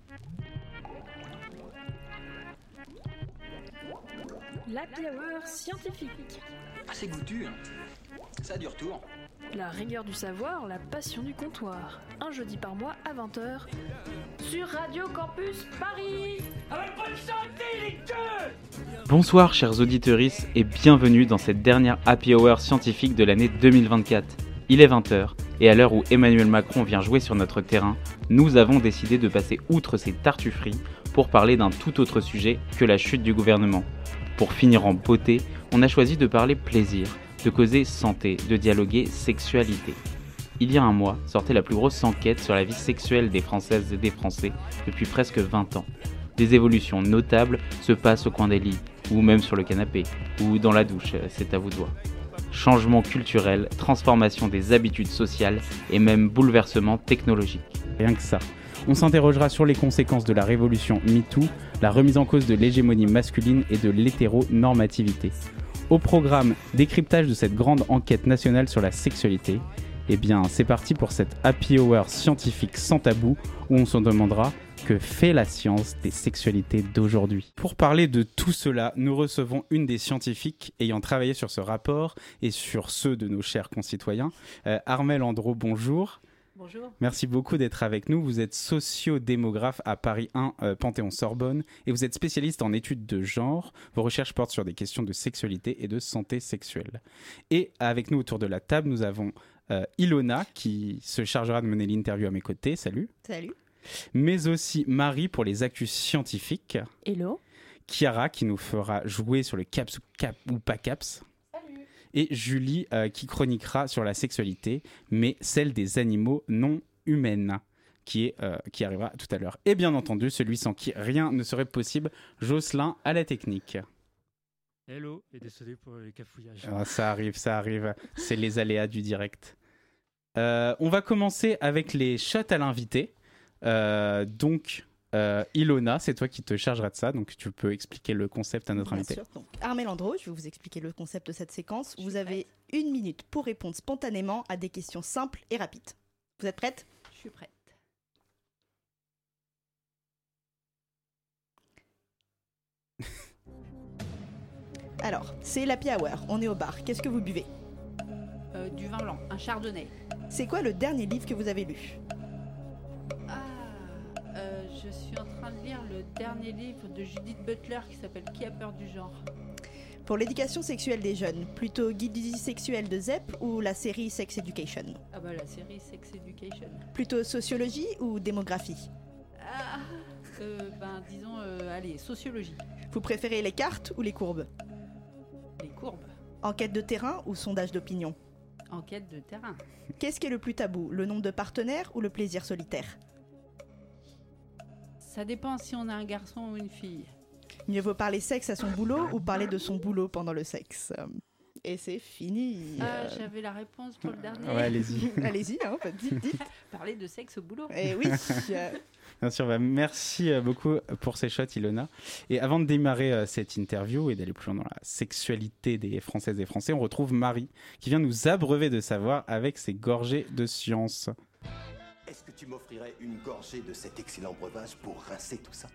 L'Happy Hour scientifique. C'est goûtu, hein. Ça a du retour. La rigueur du savoir, la passion du comptoir. Un jeudi par mois à 20h sur Radio Campus Paris. Avec bonne santé, les deux. Bonsoir chers auditeuristes et bienvenue dans cette dernière Happy Hour scientifique de l'année 2024. Il est 20h et à l'heure où Emmanuel Macron vient jouer sur notre terrain, nous avons décidé de passer outre ces tartufferies pour parler d'un tout autre sujet que la chute du gouvernement. Pour finir en beauté, on a choisi de parler plaisir, de causer santé, de dialoguer sexualité. Il y a un mois, sortait la plus grosse enquête sur la vie sexuelle des Françaises et des Français depuis presque 20 ans. Des évolutions notables se passent au coin des lits, ou même sur le canapé, ou dans la douche, c'est à vous de voir. Changement culturel, transformation des habitudes sociales et même bouleversement technologique. Rien que ça. On s'interrogera sur les conséquences de la révolution MeToo, la remise en cause de l'hégémonie masculine et de l'hétéronormativité. Au programme, décryptage de cette grande enquête nationale sur la sexualité. Eh bien, c'est parti pour cette Happy Hour scientifique sans tabou où on se demandera que fait la science des sexualités d'aujourd'hui. Pour parler de tout cela, nous recevons une des scientifiques ayant travaillé sur ce rapport et sur ceux de nos chers concitoyens. Armelle Andro, bonjour. Bonjour. Merci beaucoup d'être avec nous. Vous êtes sociodémographe à Paris 1, Panthéon-Sorbonne, et vous êtes spécialiste en études de genre. Vos recherches portent sur des questions de sexualité et de santé sexuelle. Et avec nous autour de la table, nous avons Ilona qui se chargera de mener l'interview à mes côtés. Salut. Salut. Mais aussi Marie pour les actus scientifiques. Hello. Chiara qui nous fera jouer sur le CAPS ou pas CAPS. Et Julie qui chroniquera sur la sexualité, mais celle des animaux non humaines, qui arrivera tout à l'heure. Et bien entendu, celui sans qui rien ne serait possible, Jocelyn à la technique. Hello, et désolé pour les cafouillages. Oh, ça arrive, c'est les aléas du direct. On va commencer avec les shots à l'invité. Ilona, c'est toi qui te chargeras de ça, donc tu peux expliquer le concept à notre invité. Bien sûr. Donc, Armelle Andro, je vais vous expliquer le concept de cette séquence. Vous avez 1 minute pour répondre spontanément à des questions simples et rapides. Vous êtes prête ? Je suis prête. Alors, c'est l'Happy Hour, on est au bar. Qu'est-ce que vous buvez ? Du vin blanc, un chardonnay. C'est quoi le dernier livre que vous avez lu ? Je suis en train de lire le dernier livre de Judith Butler qui s'appelle Qui a peur du genre ? Pour l'éducation sexuelle des jeunes, plutôt Guide du vie sexuel de ZEP ou la série Sex Education ? Ah bah la série Sex Education. Plutôt sociologie ou démographie ? Disons, sociologie. Vous préférez les cartes ou les courbes ? Les courbes. Enquête de terrain ou sondage d'opinion ? Enquête de terrain. Qu'est-ce qui est le plus tabou, le nombre de partenaires ou le plaisir solitaire ? Ça dépend si on a un garçon ou une fille. Mieux vaut parler sexe à son boulot ou parler de son boulot pendant le sexe. Et c'est fini. J'avais la réponse pour le dernier. Ouais, allez-y. Allez-y, dites. Parler de sexe au boulot. Eh oui. Bien sûr, merci beaucoup pour ces shots, Ilona. Et avant de démarrer cette interview et d'aller plus loin dans la sexualité des Françaises et des Français, on retrouve Marie qui vient nous abreuver de savoir avec ses gorgées de science. Est-ce que tu m'offrirais une gorgée de cet excellent breuvage pour rincer tout ça ?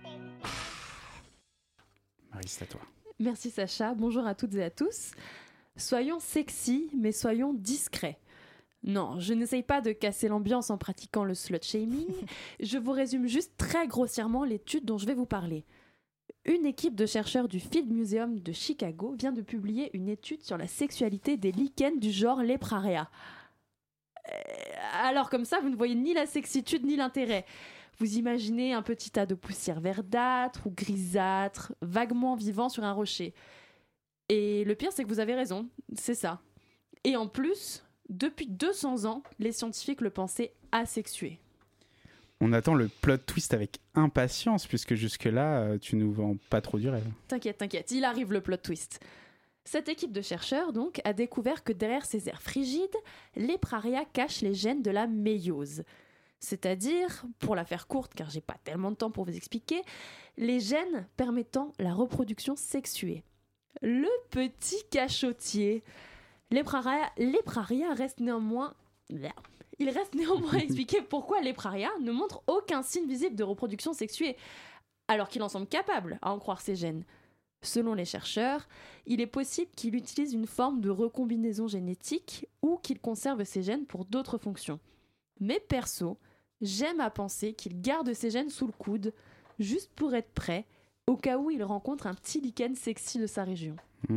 Marie, c'est à toi. Merci Sacha, bonjour à toutes et à tous. Soyons sexy, mais soyons discrets. Non, je n'essaye pas de casser l'ambiance en pratiquant le slut-shaming. Je vous résume juste très grossièrement l'étude dont je vais vous parler. Une équipe de chercheurs du Field Museum de Chicago vient de publier une étude sur la sexualité des lichens du genre Lepraria. Alors comme ça, vous ne voyez ni la sexitude ni l'intérêt. Vous imaginez un petit tas de poussière verdâtre ou grisâtre, vaguement vivant sur un rocher. Et le pire, c'est que vous avez raison, c'est ça. Et en plus, depuis 200 ans, les scientifiques le pensaient asexué. On attend le plot twist avec impatience, puisque jusque-là, tu nous vends pas trop du rêve. T'inquiète, il arrive le plot twist. Cette équipe de chercheurs, donc, a découvert que derrière ces aires frigides, les praria cachent les gènes de la méiose. C'est-à-dire, pour la faire courte, car j'ai pas tellement de temps pour vous expliquer, les gènes permettant la reproduction sexuée. Le petit cachotier. Les praria restent néanmoins Il reste néanmoins à expliquer pourquoi les prarias ne montrent aucun signe visible de reproduction sexuée, alors qu'ils en semblent capables, à en croire ces gènes. Selon les chercheurs, il est possible qu'il utilise une forme de recombinaison génétique ou qu'il conserve ces gènes pour d'autres fonctions. Mais perso, j'aime à penser qu'il garde ces gènes sous le coude, juste pour être prêt, au cas où il rencontre un petit lichen sexy de sa région.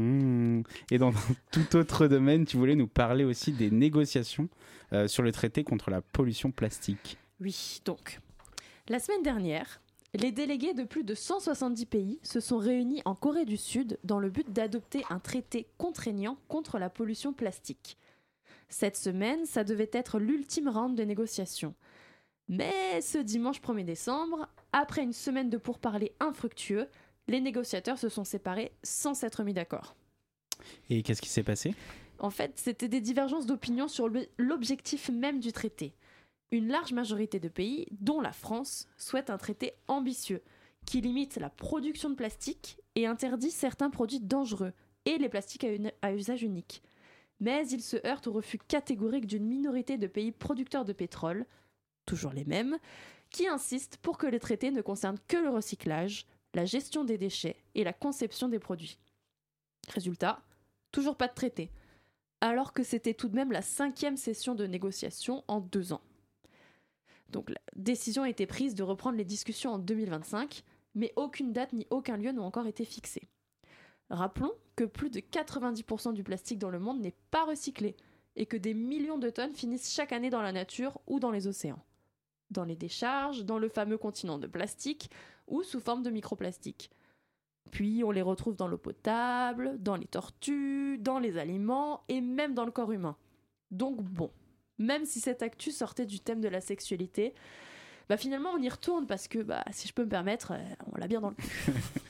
Et dans un tout autre domaine, tu voulais nous parler aussi des négociations sur le traité contre la pollution plastique. Oui, donc, la semaine dernière, les délégués de plus de 170 pays se sont réunis en Corée du Sud dans le but d'adopter un traité contraignant contre la pollution plastique. Cette semaine, ça devait être l'ultime round de négociations. Mais ce dimanche 1er décembre, après une semaine de pourparlers infructueux, les négociateurs se sont séparés sans s'être mis d'accord. Et qu'est-ce qui s'est passé ? En fait, c'était des divergences d'opinion sur l'objectif même du traité. Une large majorité de pays, dont la France, souhaitent un traité ambitieux qui limite la production de plastique et interdit certains produits dangereux et les plastiques à usage unique. Mais il se heurte au refus catégorique d'une minorité de pays producteurs de pétrole, toujours les mêmes, qui insistent pour que les traités ne concernent que le recyclage, la gestion des déchets et la conception des produits. Résultat, toujours pas de traité, alors que c'était tout de même la 5e session de négociation en 2 ans. Donc la décision a été prise de reprendre les discussions en 2025, mais aucune date ni aucun lieu n'ont encore été fixés. Rappelons que plus de 90% du plastique dans le monde n'est pas recyclé et que des millions de tonnes finissent chaque année dans la nature ou dans les océans. Dans les décharges, dans le fameux continent de plastique ou sous forme de microplastique. Puis on les retrouve dans l'eau potable, dans les tortues, dans les aliments et même dans le corps humain. Donc bon, même si cette actu sortait du thème de la sexualité, finalement on y retourne parce que, si je peux me permettre, on l'a bien dans le cul.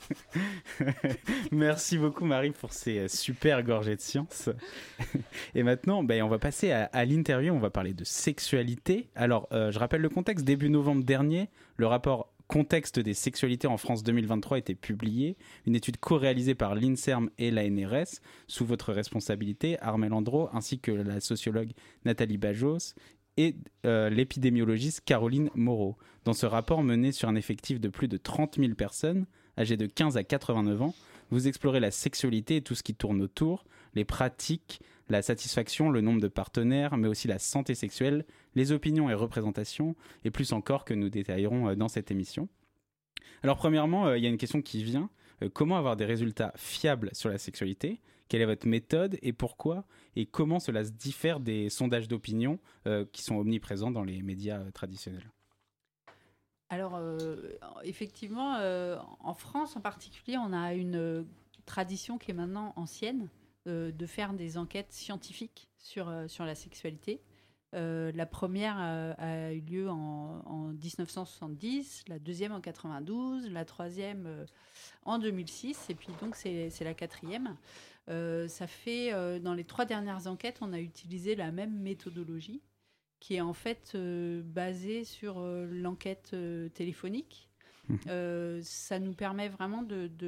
Merci beaucoup Marie pour ces super gorgées de science. Et maintenant, on va passer à l'interview, on va parler de sexualité. Alors, je rappelle le contexte, début novembre dernier, le rapport Contexte des sexualités en France 2023 a été publié, une étude co-réalisée par l'INSERM et l'ANRS, sous votre responsabilité, Armel Andro, ainsi que la sociologue Nathalie Bajos et l'épidémiologiste Caroline Moreau. Dans ce rapport mené sur un effectif de plus de 30 000 personnes, âgées de 15 à 89 ans, vous explorez la sexualité et tout ce qui tourne autour, les pratiques, la satisfaction, le nombre de partenaires, mais aussi la santé sexuelle, les opinions et représentations, et plus encore que nous détaillerons dans cette émission. Alors premièrement, il y a une question qui vient. Comment avoir des résultats fiables sur la sexualité ? Quelle est votre méthode et pourquoi ? Et comment cela se diffère des sondages d'opinion qui sont omniprésents dans les médias traditionnels ? Alors, effectivement, en France en particulier, on a une tradition qui est maintenant ancienne de faire des enquêtes scientifiques sur la sexualité. La première a eu lieu en 1970, la deuxième en 92, la troisième en 2006, et puis donc c'est la quatrième. Ça fait, dans les 3 dernières enquêtes, on a utilisé la même méthodologie, qui est en fait basée sur l'enquête téléphonique. Ça nous permet vraiment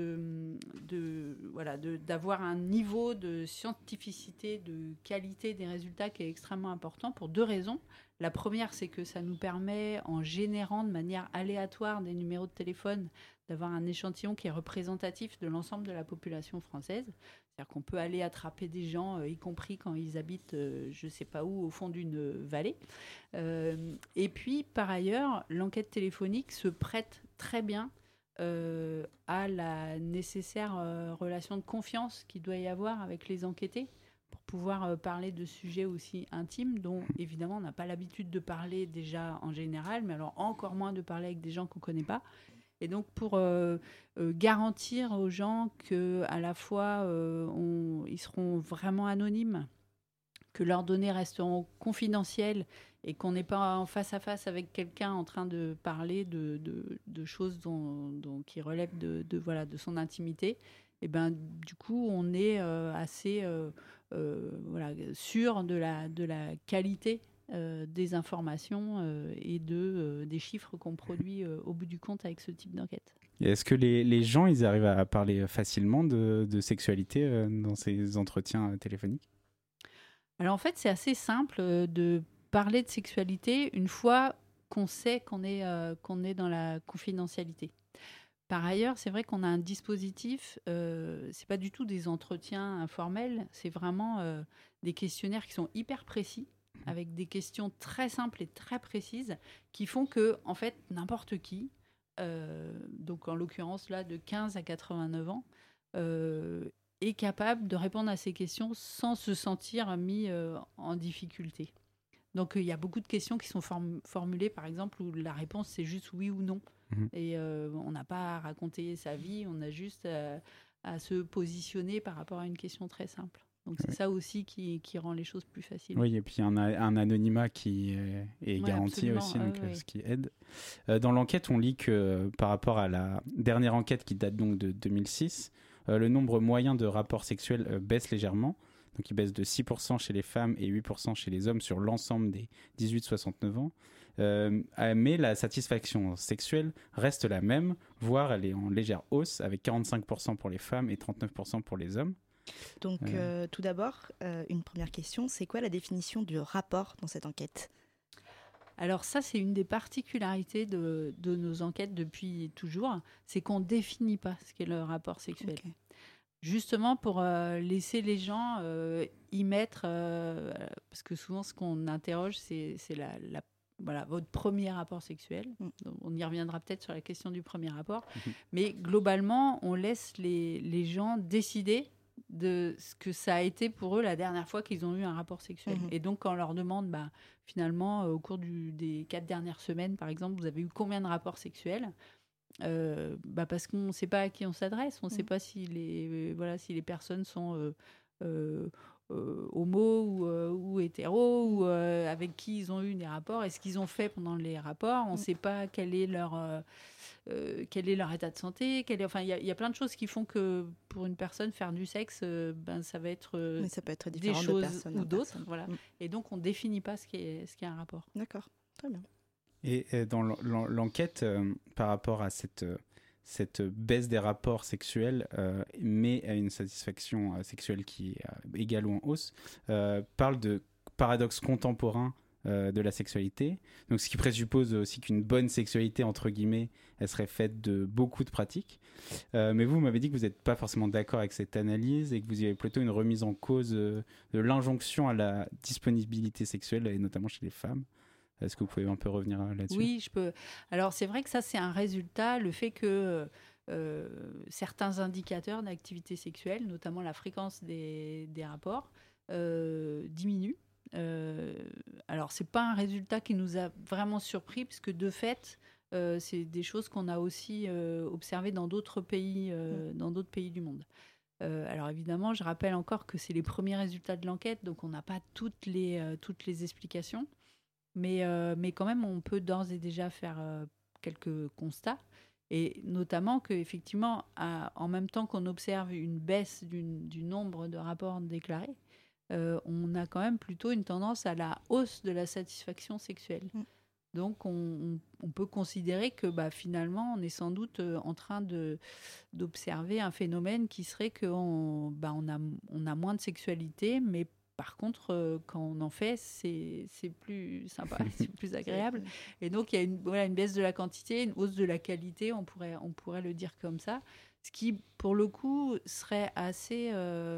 d'avoir un niveau de scientificité, de qualité des résultats qui est extrêmement important pour 2 raisons. La première, c'est que ça nous permet, en générant de manière aléatoire des numéros de téléphone, d'avoir un échantillon qui est représentatif de l'ensemble de la population française. C'est-à-dire qu'on peut aller attraper des gens, y compris quand ils habitent, je ne sais pas où, au fond d'une vallée. Et puis, par ailleurs, l'enquête téléphonique se prête très bien à la nécessaire relation de confiance qu'il doit y avoir avec les enquêtés pour pouvoir parler de sujets aussi intimes dont, évidemment, on n'a pas l'habitude de parler déjà en général, mais alors encore moins de parler avec des gens qu'on ne connaît pas. Et donc, pour garantir aux gens qu'à la fois, ils seront vraiment anonymes, que leurs données resteront confidentielles et qu'on n'est pas en face à face avec quelqu'un en train de parler de choses qui relèvent de son intimité, et du coup, on est assez sûr de la qualité des informations et des chiffres qu'on produit au bout du compte avec ce type d'enquête. Et est-ce que les gens ils arrivent à parler facilement de sexualité dans ces entretiens téléphoniques ? Alors en fait, c'est assez simple de parler de sexualité une fois qu'on sait qu'on est dans la confidentialité. Par ailleurs, c'est vrai qu'on a un dispositif, c'est pas du tout des entretiens informels, c'est vraiment des questionnaires qui sont hyper précis, avec des questions très simples et très précises, qui font que, en fait, n'importe qui, donc en l'occurrence là de 15 à 89 ans, est capable de répondre à ces questions sans se sentir mis en difficulté. Donc il y a beaucoup de questions qui sont formulées, par exemple, où la réponse c'est juste oui ou non. Et on n'a pas à raconter sa vie, on a juste à se positionner par rapport à une question très simple. Donc c'est ça aussi qui rend les choses plus faciles. Oui, et puis un anonymat qui est garanti aussi, donc, ce qui aide. Dans l'enquête, on lit que par rapport à la dernière enquête qui date donc de 2006, le nombre moyen de rapports sexuels baisse légèrement. Donc il baisse de 6% chez les femmes et 8% chez les hommes sur l'ensemble des 18-69 ans. Mais la satisfaction sexuelle reste la même, voire elle est en légère hausse, avec 45% pour les femmes et 39% pour les hommes. Donc tout d'abord, une première question, c'est quoi la définition du rapport dans cette enquête ? Alors ça, c'est une des particularités de nos enquêtes depuis toujours, c'est qu'on ne définit pas ce qu'est le rapport sexuel. Okay. Justement pour laisser les gens y mettre, parce que souvent ce qu'on interroge, c'est voilà, votre premier rapport sexuel. On y reviendra peut-être sur la question du premier rapport. Mais globalement, on laisse les gens décider de ce que ça a été pour eux la dernière fois qu'ils ont eu un rapport sexuel. Et donc, quand on leur demande, finalement, au cours des 4 dernières semaines, par exemple, vous avez eu combien de rapports sexuels ? Parce qu'on ne sait pas à qui on s'adresse, on ne sait pas si les personnes sont homo ou hétéro, ou avec qui ils ont eu des rapports, et ce qu'ils ont fait pendant les rapports, on ne sait pas quel est leur état de santé, il y a plein de choses qui font que pour une personne faire du sexe, ça va être, ça peut être des choses ou d'autres, voilà. Et donc on ne définit pas ce qui est un rapport. D'accord, très bien. Et dans l'enquête, par rapport à cette baisse des rapports sexuels, mais à une satisfaction sexuelle qui est égale ou en hausse, parle de paradoxe contemporain de la sexualité. Donc, ce qui présuppose aussi qu'une bonne sexualité, entre guillemets, elle serait faite de beaucoup de pratiques. Mais vous m'avez dit que vous n'êtes pas forcément d'accord avec cette analyse et que vous y avez plutôt une remise en cause de l'injonction à la disponibilité sexuelle, et notamment chez les femmes. Est-ce que vous pouvez un peu revenir là-dessus ? Oui, je peux. Alors, c'est vrai que ça, c'est un résultat, le fait que certains indicateurs d'activité sexuelle, notamment la fréquence des rapports, diminuent. Alors, ce n'est pas un résultat qui nous a vraiment surpris, puisque de fait, c'est des choses qu'on a aussi observées dans d'autres pays du monde. Alors évidemment, je rappelle encore que c'est les premiers résultats de l'enquête, donc on n'a pas toutes les explications. Mais quand même, on peut d'ores et déjà faire quelques constats. Et notamment qu'effectivement, en même temps qu'on observe une baisse du nombre de rapports déclarés, on a quand même plutôt une tendance à la hausse de la satisfaction sexuelle. Donc, on peut considérer que finalement, on est sans doute en train d'observer un phénomène qui serait qu'on a moins de sexualité, mais par contre, quand on en fait, c'est plus sympa, c'est plus agréable. Et donc, il y a une baisse de la quantité, une hausse de la qualité, on pourrait le dire comme ça. Ce qui, pour le coup, serait assez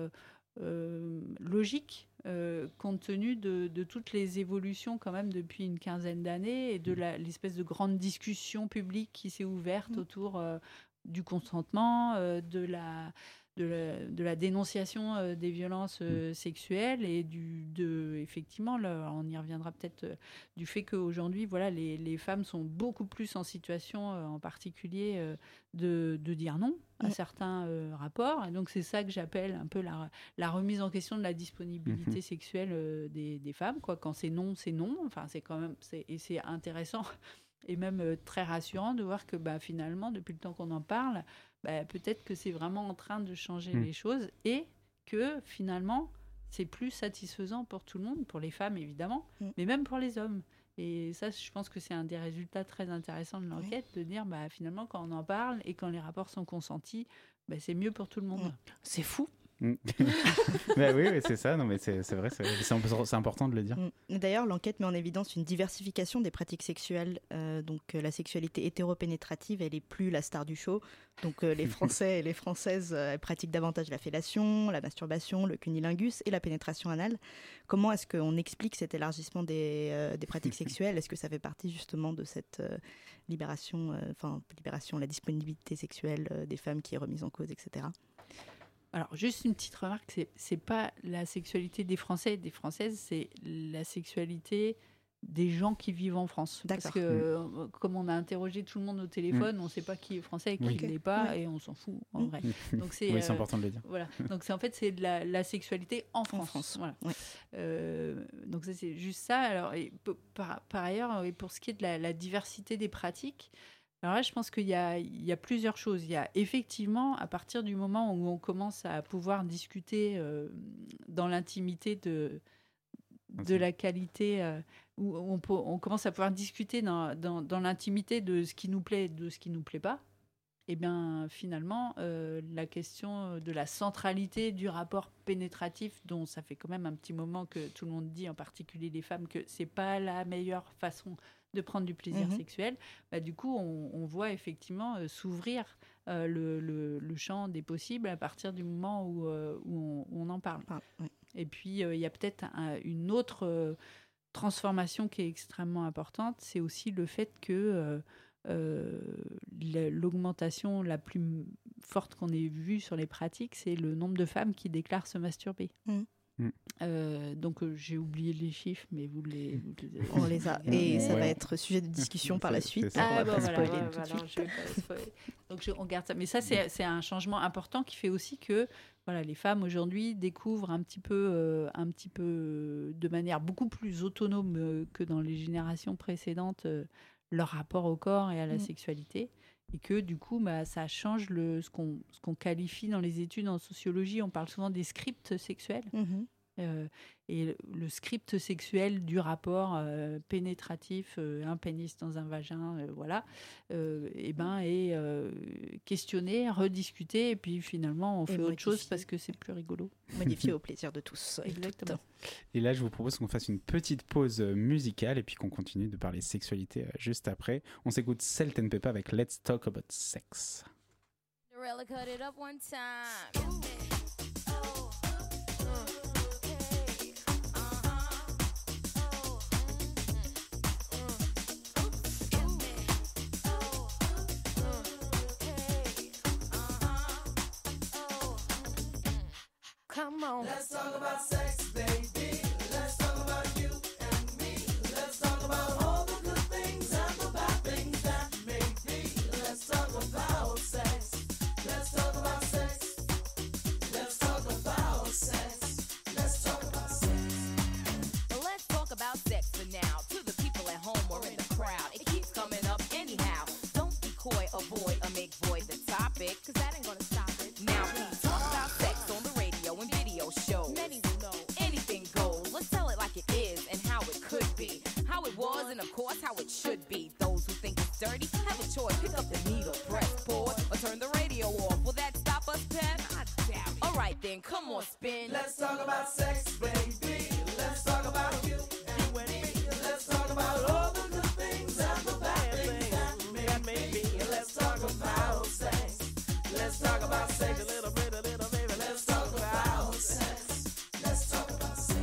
logique, compte tenu de toutes les évolutions quand même depuis une quinzaine d'années et de l'espèce de grande discussion publique qui s'est ouverte autour du consentement, de la dénonciation des violences sexuelles et effectivement, on y reviendra peut-être, du fait qu'aujourd'hui, les femmes sont beaucoup plus en situation, en particulier, de dire non à certains rapports. Et donc, c'est ça que j'appelle un peu la remise en question de la disponibilité sexuelle des femmes. Quand c'est non, c'est non. Enfin, c'est quand même, et c'est intéressant et même très rassurant de voir que finalement, depuis le temps qu'on en parle, peut-être que c'est vraiment en train de changer les choses et que finalement, c'est plus satisfaisant pour tout le monde, pour les femmes évidemment, mais même pour les hommes. Et ça, je pense que c'est un des résultats très intéressants de l'enquête, de dire finalement, quand on en parle et quand les rapports sont consentis, c'est mieux pour tout le monde. C'est fou. Bah oui, c'est ça. Non, mais c'est vrai, c'est important de le dire. D'ailleurs, l'enquête met en évidence une diversification des pratiques sexuelles. Donc, la sexualité hétéropénétrative, elle est plus la star du show. Donc, les Français et les Françaises pratiquent davantage la fellation, la masturbation, le cunnilingus et la pénétration anale. Comment est-ce qu'on explique cet élargissement des pratiques sexuelles ? Est-ce que ça fait partie justement de cette libération, la disponibilité sexuelle des femmes qui est remise en cause, etc. Alors, juste une petite remarque, c'est pas la sexualité des Français et des Françaises, c'est la sexualité des gens qui vivent en France. D'accord. Parce que comme on a interrogé tout le monde au téléphone, on ne sait pas qui est français et qui ne l'est pas, et on s'en fout en vrai. Donc c'est important de le dire. Voilà. Donc en fait, c'est de la sexualité en France. Voilà. Donc ça, c'est juste ça. Alors, par ailleurs, et pour ce qui est de la diversité des pratiques, alors là, je pense qu'il y a plusieurs choses. Il y a effectivement, à partir du moment où on commence à pouvoir discuter dans l'intimité de la qualité, où on commence à pouvoir discuter dans l'intimité de ce qui nous plaît et de ce qui ne nous plaît pas, et bien finalement, la question de la centralité du rapport pénétratif, dont ça fait quand même un petit moment que tout le monde dit, en particulier les femmes, que ce n'est pas la meilleure façon de prendre du plaisir sexuel, du coup, on voit effectivement s'ouvrir le champ des possibles à partir du moment où on en parle. Et puis, il y a peut-être une autre transformation qui est extrêmement importante, c'est aussi le fait que l'augmentation la plus forte qu'on ait vue sur les pratiques, c'est le nombre de femmes qui déclarent se masturber. Donc j'ai oublié les chiffres, mais vous les on les a, et ça va être sujet de discussion par la suite. On va pas spoiler tout de suite. Donc on garde ça, mais ça c'est un changement important qui fait aussi que les femmes aujourd'hui découvrent un petit peu de manière beaucoup plus autonome que dans les générations précédentes leur rapport au corps et à la sexualité. Et que du coup, ça change ce qu'on qualifie dans les études en sociologie. On parle souvent des scripts sexuels. Et le script sexuel du rapport pénétratif, un pénis dans un vagin, est questionné, rediscuté, et puis finalement on fait autre chose parce que c'est plus rigolo. Modifié au plaisir de tous. Exactement. Et là, je vous propose qu'on fasse une petite pause musicale et puis qu'on continue de parler sexualité juste après. On s'écoute Salt and Pepper avec Let's Talk About Sex. Come on. Let's talk about sex, baby. Let's talk about you and me. Let's talk about all the good things and the bad things that may be. Let's talk about sex. Let's talk about sex. Let's talk about sex. Let's talk about sex. Well, let's talk about sex for now. To the people at home or in the crowd, it keeps coming up anyhow. Don't be coy, avoid, or make void the topic, cause that ain't gonna stop it. Now please talk about sex on the radio and video shows. Many will know anything goes. Let's tell it like it is and how it could be, how it was and of course how it should be. Those who think it's dirty have a choice. Pick up the needle, press pause, or turn the radio off. Will that stop us, Pep? I doubt it. All right then, come on, spin. Let's talk about sex, baby. Let's talk about you and me. Let's talk about all the good things and the bad things that may be. Let's talk about sex. Let's talk about sex a little bit, baby. Let's talk about sex. Let's talk about sex.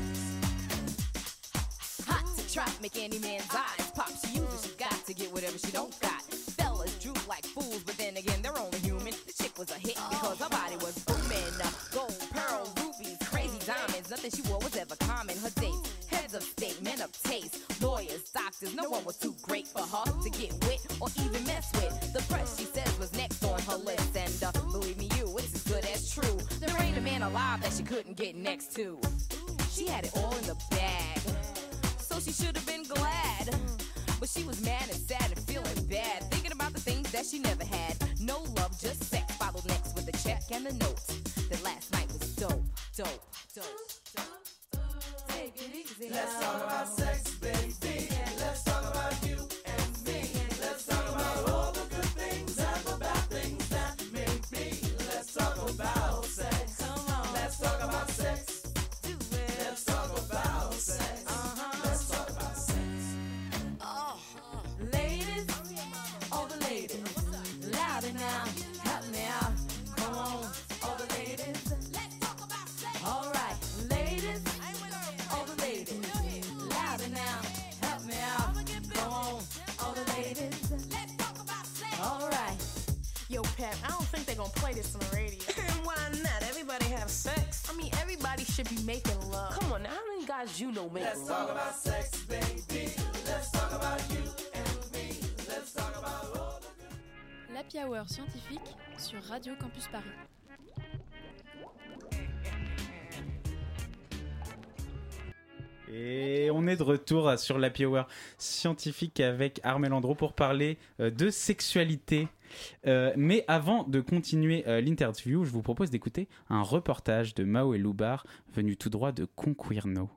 Hot to trap, make any man's eyes pop. She uses, she got to get whatever she don't got. Fellas droop like fools, but then again, they're only human. The chick was a hit because her body was booming. Gold, pearl, rubies, crazy diamonds. Nothing she wore was ever common. Her dates, heads of state, men of taste. Lawyers, doctors, no one was too great for her to get with or even mess with. The press, she says, was next on her list. And believe me, it's as good as true. There ain't a man alive that she couldn't get next to. She had it all in the bag, so she should have been glad. But she was mad and sad and feeling bad, thinking about the things that she never had. No love, just sex, followed next with a check and a note that last night was dope, dope, dope, dope. Take it easy. Let's talk about sex, baby. Let's talk about you and me. Let's talk about all the good things and the bad things that may be. Let's talk about sex. Come on. Let's now, help me out. Come on, all the ladies. Let's talk about sex. All right, ladies, all the ladies. Louder now, help me out. Come on, all the ladies. Let's talk about sex. All right. Yo, Pep, I don't think they're gonna play this on the radio. Why not? Everybody have sex. I mean, everybody should be making love. Come on, now, how many guys you know make love? Let's talk about sex, baby. Let's talk about you and me. Let's talk about all the... L'Happy Hour scientifique sur Radio Campus Paris. Et on est de retour sur l'Happy Hour scientifique avec Armel Andro pour parler de sexualité. Mais avant de continuer l'interview, je vous propose d'écouter un reportage de Mao et Loubar venu tout droit de Conquirno.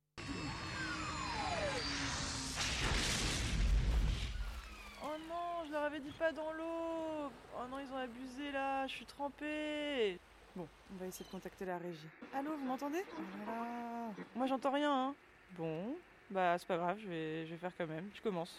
Oh non, je leur avais dit pas dans l'eau. Oh non, ils ont abusé là, je suis trempée. Bon, on va essayer de contacter la régie. Allô, vous m'entendez? Oh là là. Moi j'entends rien, hein. Bon, bah c'est pas grave, je vais faire quand même. Je commence.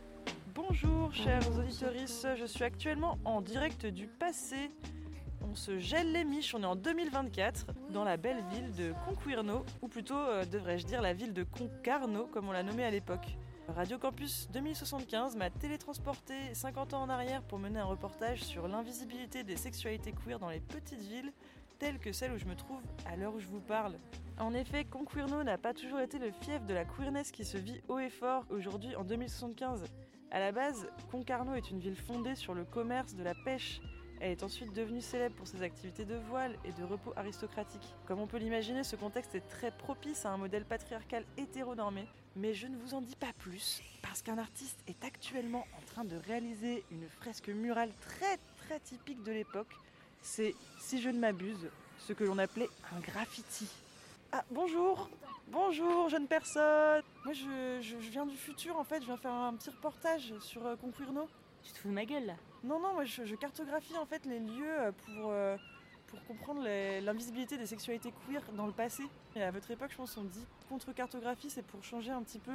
Bonjour chers auditeuristes, je suis actuellement en direct du passé. On se gèle les miches, on est en 2024 dans la belle ville de Conquirno, ou plutôt devrais-je dire la ville de Concarneau comme on l'a nommé à l'époque. Radio Campus 2075 m'a télétransporté 50 ans en arrière pour mener un reportage sur l'invisibilité des sexualités queer dans les petites villes telles que celle où je me trouve à l'heure où je vous parle. En effet, Conquirno n'a pas toujours été le fief de la queerness qui se vit haut et fort aujourd'hui en 2075. À la base, Concarneau est une ville fondée sur le commerce de la pêche. Elle est ensuite devenue célèbre pour ses activités de voile et de repos aristocratique. Comme on peut l'imaginer, ce contexte est très propice à un modèle patriarcal hétéronormé, mais je ne vous en dis pas plus, parce qu'un artiste est actuellement en train de réaliser une fresque murale très typique de l'époque. C'est, si je ne m'abuse, ce que l'on appelait un graffiti. Ah, bonjour, jeune personne. Moi, je viens du futur, en fait. Je viens faire un petit reportage sur Conquirno. Tu te fous de ma gueule, là? Non, moi, je cartographie, en fait, les lieux pour comprendre l'invisibilité des sexualités queer dans le passé. Et à votre époque, je pense qu'on dit contre-cartographie, c'est pour changer un petit peu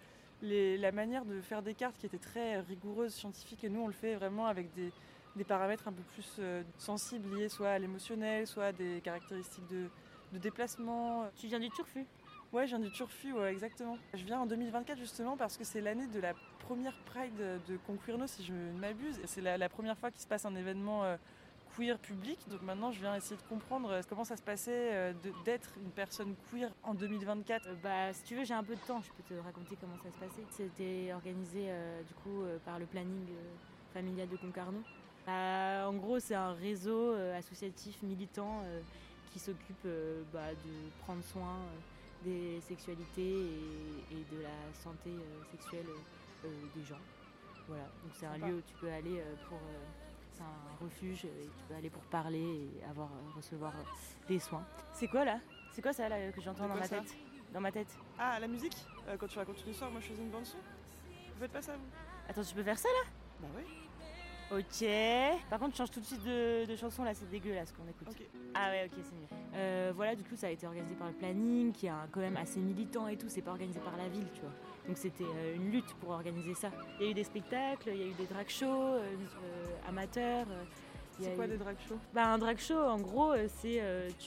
la manière de faire des cartes qui étaient très rigoureuses, scientifiques. Et nous, on le fait vraiment avec des paramètres un peu plus sensibles, liés soit à l'émotionnel, soit à des caractéristiques de déplacement. Tu viens du Turfu? Ouais, je viens du Turfu, ouais, exactement. Je viens en 2024 justement parce que c'est l'année de la première Pride de Conquirno, si je ne m'abuse. C'est la première fois qu'il se passe un événement queer public. Donc maintenant, je viens essayer de comprendre comment ça se passait d'être une personne queer en 2024. Si tu veux, j'ai un peu de temps, je peux te raconter comment ça se passait. C'était organisé par le planning familial de Concarneau. En gros, c'est un réseau associatif militant qui s'occupe de prendre soin des sexualités et de la santé sexuelle des gens. Voilà, donc c'est un lieu où tu peux aller c'est un refuge et tu peux aller pour parler et recevoir des soins. C'est quoi là? C'est quoi ça là que j'entends dans ma tête? Dans ma tête. Ah, la musique? Quand tu racontes une histoire, moi je faisais une bande son. Vous faites pas ça vous? Attends, tu peux faire ça là? Bah oui. Ok. Par contre, change tout de suite de chanson là, c'est dégueu là ce qu'on écoute. Okay. Ah ouais, ok, c'est mieux. Voilà, du coup, ça a été organisé par le planning, qui est quand même assez militant et tout. C'est pas organisé par la ville, tu vois. Donc c'était une lutte pour organiser ça. Il y a eu des spectacles, il y a eu des drag shows amateurs. C'est quoi des drag shows? Un drag show, en gros, c'est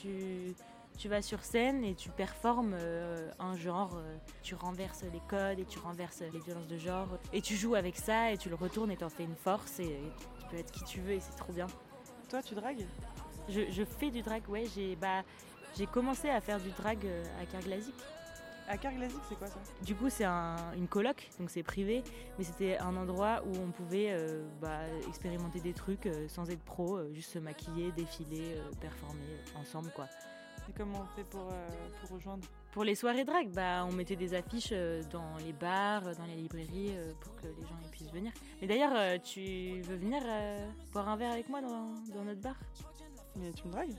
tu vas sur scène et tu performes un genre, tu renverses les codes et tu renverses les violences de genre et tu joues avec ça et tu le retournes et t'en fais une force et tu peux être qui tu veux et c'est trop bien. Toi, tu dragues? Je fais du drag, ouais. J'ai commencé à faire du drag à Kerglazik. À Kerglazik, c'est quoi ça? Du coup, c'est une coloc, donc c'est privé, mais c'était un endroit où on pouvait expérimenter des trucs sans être pro, juste se maquiller, défiler, performer ensemble, quoi. Et comment on fait pour rejoindre? Pour les soirées drag, on mettait des affiches dans les bars, dans les librairies pour que les gens puissent venir. Et d'ailleurs, tu veux venir boire un verre avec moi dans notre bar? Mais tu me dragues?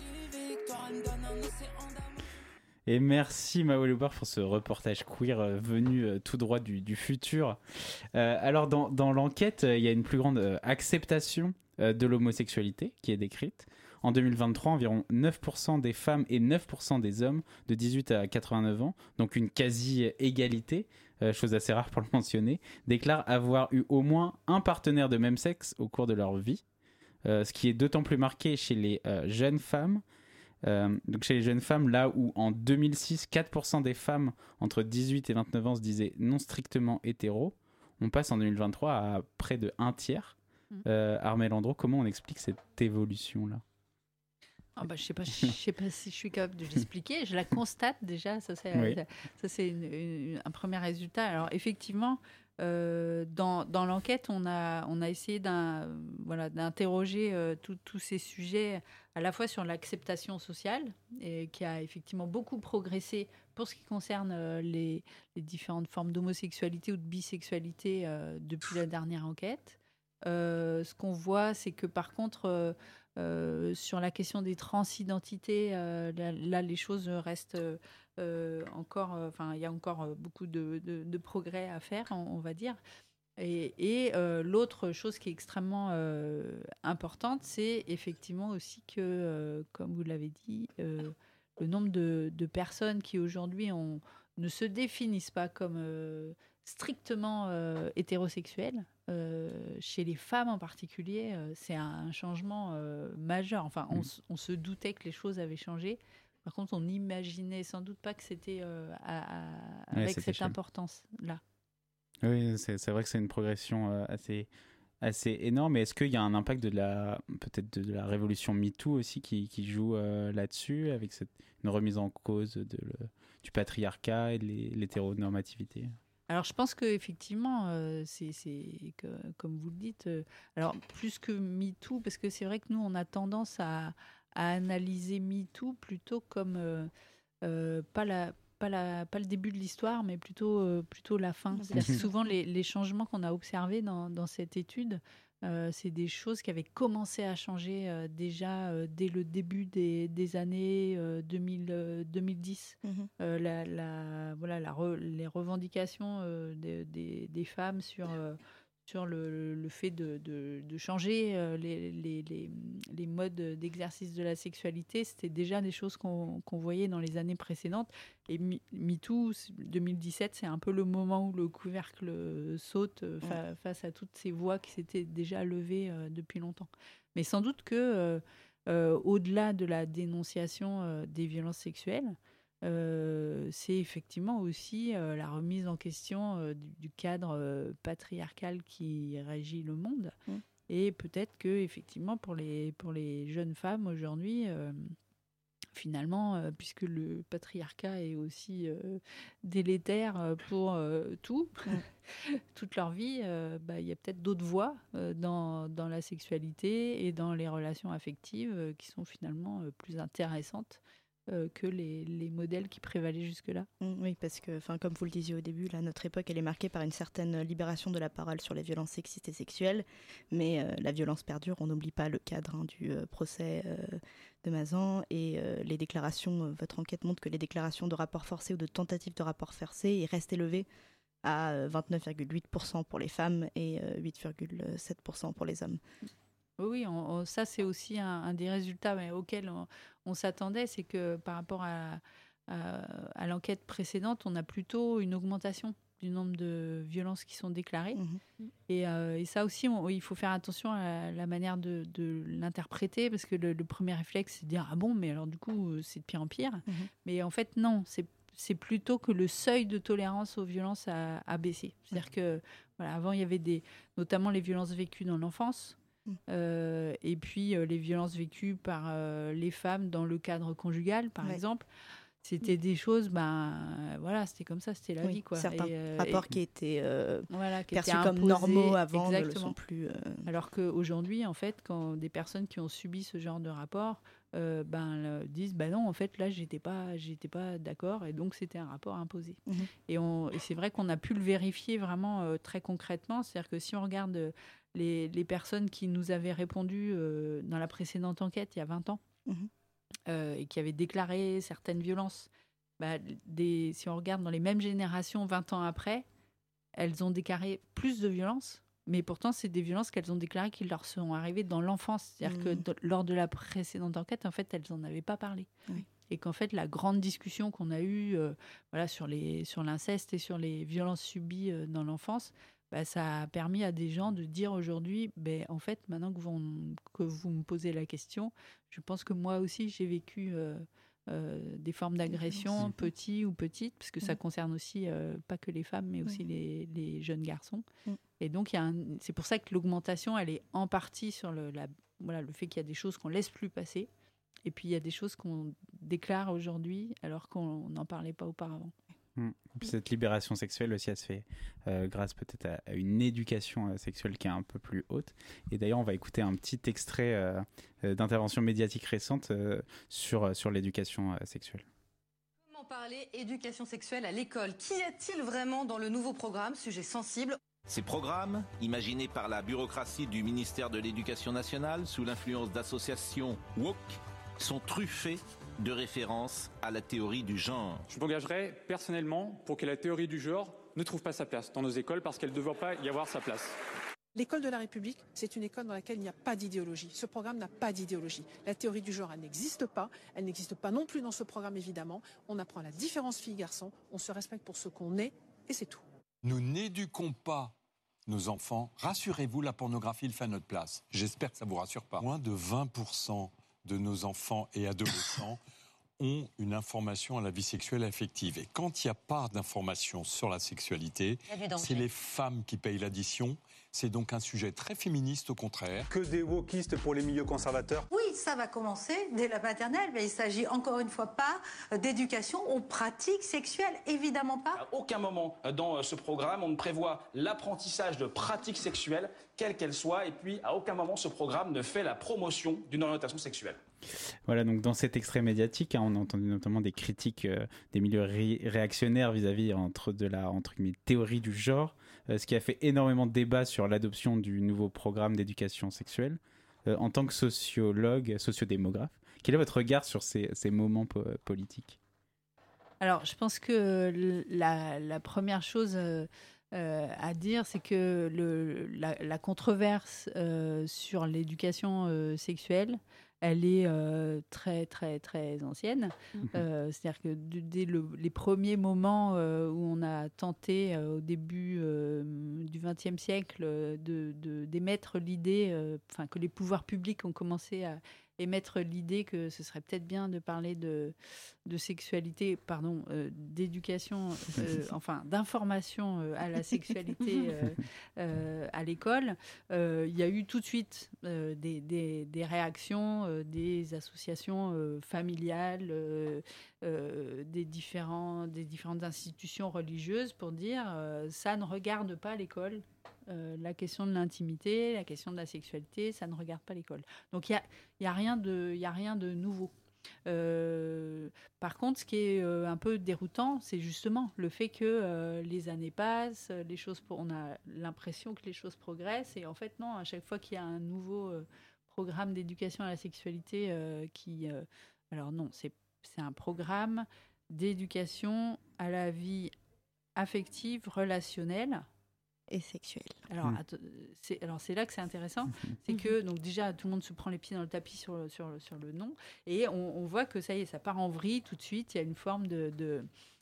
Et merci Mao Loubar pour ce reportage queer venu tout droit du futur. Alors dans l'enquête, il y a une plus grande acceptation de l'homosexualité qui est décrite. En 2023, environ 9% des femmes et 9% des hommes de 18 à 89 ans, donc une quasi-égalité, chose assez rare pour le mentionner, déclarent avoir eu au moins un partenaire de même sexe au cours de leur vie. ce qui est d'autant plus marqué chez les jeunes femmes. Donc chez les jeunes femmes, là où en 2006, 4% des femmes entre 18 et 29 ans se disaient non strictement hétéro, on passe en 2023 à près de un tiers. Armelle Andro, comment on explique cette évolution-là ? Je sais pas si je suis capable de l'expliquer. Je la constate déjà. Ça c'est un premier résultat. Alors effectivement, dans l'enquête, on a essayé d'interroger tous ces sujets à la fois sur l'acceptation sociale, et qui a effectivement beaucoup progressé pour ce qui concerne les différentes formes d'homosexualité ou de bisexualité depuis la dernière enquête. Ce qu'on voit, c'est que par contre, sur la question des transidentités, là, les choses restent encore... il y a encore beaucoup de progrès à faire, on va dire. Et l'autre chose qui est extrêmement importante, c'est effectivement aussi que, comme vous l'avez dit, le nombre de personnes qui aujourd'hui ne se définissent pas comme strictement hétérosexuelles, chez les femmes en particulier, c'est un changement majeur. Enfin, on se doutait que les choses avaient changé. Par contre, on n'imaginait sans doute pas que c'était avec cette importance-là. Oui, c'est vrai que c'est une progression assez énorme. Et est-ce qu'il y a un impact peut-être de la révolution MeToo aussi qui joue là-dessus, avec une remise en cause du patriarcat et de l'hétéronormativité ? Alors, je pense qu'effectivement, c'est comme vous le dites, alors plus que MeToo, parce que c'est vrai que nous, on a tendance à analyser MeToo plutôt comme pas le début de l'histoire, mais plutôt la fin. C'est-à-dire que souvent, les changements qu'on a observés dans cette étude, c'est des choses qui avaient commencé à changer déjà dès le début des années 2010. Les revendications des femmes sur le fait de changer les modes d'exercice de la sexualité, c'était déjà des choses qu'on voyait dans les années précédentes. Et MeToo, 2017, c'est un peu le moment où le couvercle saute face à toutes ces voix qui s'étaient déjà levées depuis longtemps. Mais sans doute que, au-delà de la dénonciation des violences sexuelles, c'est effectivement aussi la remise en question du cadre patriarcal qui régit le monde. Et peut-être que effectivement pour les jeunes femmes aujourd'hui, finalement, puisque le patriarcat est aussi délétère pour toute leur vie, il y a peut-être d'autres voies dans la sexualité et dans les relations affectives qui sont finalement plus intéressantes que les modèles qui prévalaient jusque-là. Oui, parce que, comme vous le disiez au début, là, notre époque, elle est marquée par une certaine libération de la parole sur les violences sexistes et sexuelles, mais la violence perdure. On n'oublie pas le cadre du procès de Mazan et les déclarations. Votre enquête montre que les déclarations de rapports forcés ou de tentatives de rapports forcés restent élevées à 29,8% pour les femmes et 8,7% pour les hommes. Oui, ça c'est aussi un des résultats auxquels on s'attendait, c'est que par rapport à l'enquête précédente, on a plutôt une augmentation du nombre de violences qui sont déclarées. Et ça aussi, il faut faire attention à la manière de l'interpréter, parce que le premier réflexe, c'est de dire « Ah bon, mais alors du coup, c'est de pire en pire ». Mais en fait, non, c'est plutôt que le seuil de tolérance aux violences a baissé. C'est-à-dire que, avant, il y avait notamment les violences vécues dans l'enfance, et puis les violences vécues par les femmes dans le cadre conjugal, par exemple. C'était des choses, c'était comme ça, c'était la vie, quoi. Certains rapports qui étaient perçus étaient comme imposés, normaux avant ne le exactement. sont plus. Alors qu'aujourd'hui, en fait, quand des personnes qui ont subi ce genre de rapport disent non, en fait, là, j'étais pas d'accord, et donc c'était un rapport imposé. Et c'est vrai qu'on a pu le vérifier vraiment très concrètement. C'est-à-dire que si on regarde les personnes qui nous avaient répondu dans la précédente enquête il y a 20 ans, et qui avaient déclaré certaines violences, si on regarde dans les mêmes générations 20 ans après, elles ont déclaré plus de violences, mais pourtant c'est des violences qu'elles ont déclarées qui leur sont arrivées dans l'enfance. C'est-à-dire que lors de la précédente enquête, en fait, elles n'en avaient pas parlé. Et qu'en fait, la grande discussion qu'on a eue sur l'inceste et sur les violences subies dans l'enfance, ça a permis à des gens de dire aujourd'hui, en fait, maintenant que vous me posez la question, je pense que moi aussi, j'ai vécu des formes d'agression, petits ou petites, parce que ça concerne aussi pas que les femmes, mais aussi les jeunes garçons. Et donc, c'est pour ça que l'augmentation, elle est en partie sur le fait qu'il y a des choses qu'on laisse plus passer, et puis il y a des choses qu'on déclare aujourd'hui, alors qu'on n'en parlait pas auparavant. Et puis cette libération sexuelle aussi, elle se fait grâce peut-être à une éducation sexuelle qui est un peu plus haute. Et d'ailleurs, on va écouter un petit extrait d'intervention médiatique récente sur l'éducation sexuelle. Comment parler éducation sexuelle à l'école? Qu'y a-t-il vraiment dans le nouveau programme? Sujet sensible. Ces programmes, imaginés par la bureaucratie du ministère de l'Éducation nationale sous l'influence d'associations woke, sont truffés de références à la théorie du genre. Je m'engagerai personnellement pour que la théorie du genre ne trouve pas sa place dans nos écoles parce qu'elle ne devrait pas y avoir sa place. L'école de la République, c'est une école dans laquelle il n'y a pas d'idéologie. Ce programme n'a pas d'idéologie. La théorie du genre, elle n'existe pas. Elle n'existe pas non plus dans ce programme, évidemment. On apprend la différence filles-garçons. On se respecte pour ce qu'on est et c'est tout. Nous n'éduquons pas nos enfants. Rassurez-vous, la pornographie le fait à notre place. J'espère que ça ne vous rassure pas. Moins de 20% de nos enfants et adolescents ont une information à la vie sexuelle et affective. Et quand il n'y a pas d'information sur la sexualité, c'est les femmes qui payent l'addition. C'est donc un sujet très féministe au contraire. Que des wokistes pour les milieux conservateurs. Oui, ça va commencer dès la maternelle, mais il s'agit encore une fois pas d'éducation aux pratiques sexuelles, évidemment pas. À aucun moment dans ce programme, on ne prévoit l'apprentissage de pratiques sexuelles, quelles qu'elles soient, et puis à aucun moment ce programme ne fait la promotion d'une orientation sexuelle. Voilà, donc dans cet extrait médiatique, on a entendu notamment des critiques des milieux réactionnaires vis-à-vis entre guillemets, théorie du genre, ce qui a fait énormément de débats sur l'adoption du nouveau programme d'éducation sexuelle. En tant que sociologue, sociodémographe, quel est votre regard sur ces moments politiques ? Alors, je pense que la première chose à dire, c'est que la controverse sur l'éducation sexuelle, elle est très, très, très ancienne. C'est-à-dire que dès les premiers moments où on a tenté, au début du XXe siècle, d'émettre l'idée, que les pouvoirs publics ont commencé à émettre l'idée que ce serait peut-être bien de parler de sexualité, d'éducation, d'information à la sexualité à l'école. Il y a eu tout de suite des réactions des associations familiales, des différentes institutions religieuses pour dire ça ne regarde pas l'école. La question de l'intimité, la question de la sexualité, ça ne regarde pas l'école. Donc il y a rien de nouveau. Par contre, ce qui est un peu déroutant, c'est justement le fait que les années passent, on a l'impression que les choses progressent, et en fait non. À chaque fois qu'il y a un nouveau programme d'éducation à la sexualité alors non, c'est un programme d'éducation à la vie affective, relationnelle et sexuelle. Alors, c'est là que c'est intéressant, c'est que donc déjà tout le monde se prend les pieds dans le tapis sur le nom, et on voit que ça y est, ça part en vrille tout de suite. Il y a une forme la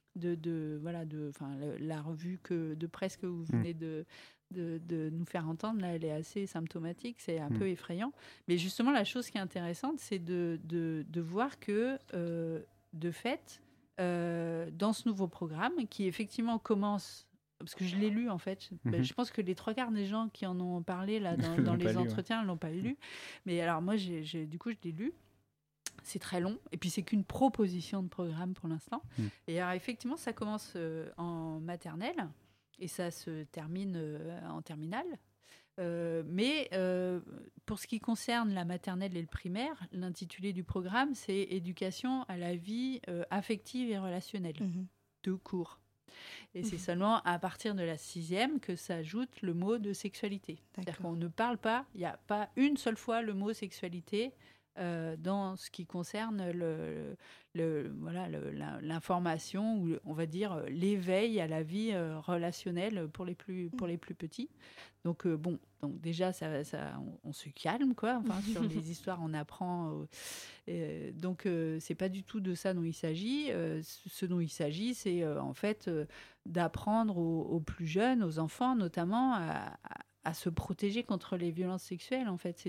revue de presse que vous venez de nous faire entendre là, elle est assez symptomatique, c'est un peu effrayant. Mais justement, la chose qui est intéressante, c'est de voir que de fait, dans ce nouveau programme, qui effectivement commence. Parce que je l'ai lu en fait. Je pense que les 3/4 des gens qui en ont parlé là, dans les entretiens ne l'ont pas lu. Mais alors moi, du coup, je l'ai lu. C'est très long. Et puis, c'est qu'une proposition de programme pour l'instant. Et alors, effectivement, ça commence en maternelle et ça se termine en terminale. Mais pour ce qui concerne la maternelle et le primaire, l'intitulé du programme, c'est « Éducation à la vie affective et relationnelle ». Deux cours. Et c'est seulement à partir de la 6e que s'ajoute le mot de sexualité. C'est-à-dire qu'on ne parle pas, il n'y a pas une seule fois le mot sexualité dans ce qui concerne l'information ou on va dire l'éveil à la vie relationnelle pour les plus petits. Donc donc déjà on se calme quoi. Enfin, sur les histoires on apprend. Donc c'est pas du tout de ça dont il s'agit. Ce dont il s'agit, c'est en fait d'apprendre aux plus jeunes, aux enfants notamment, à se protéger contre les violences sexuelles. En fait,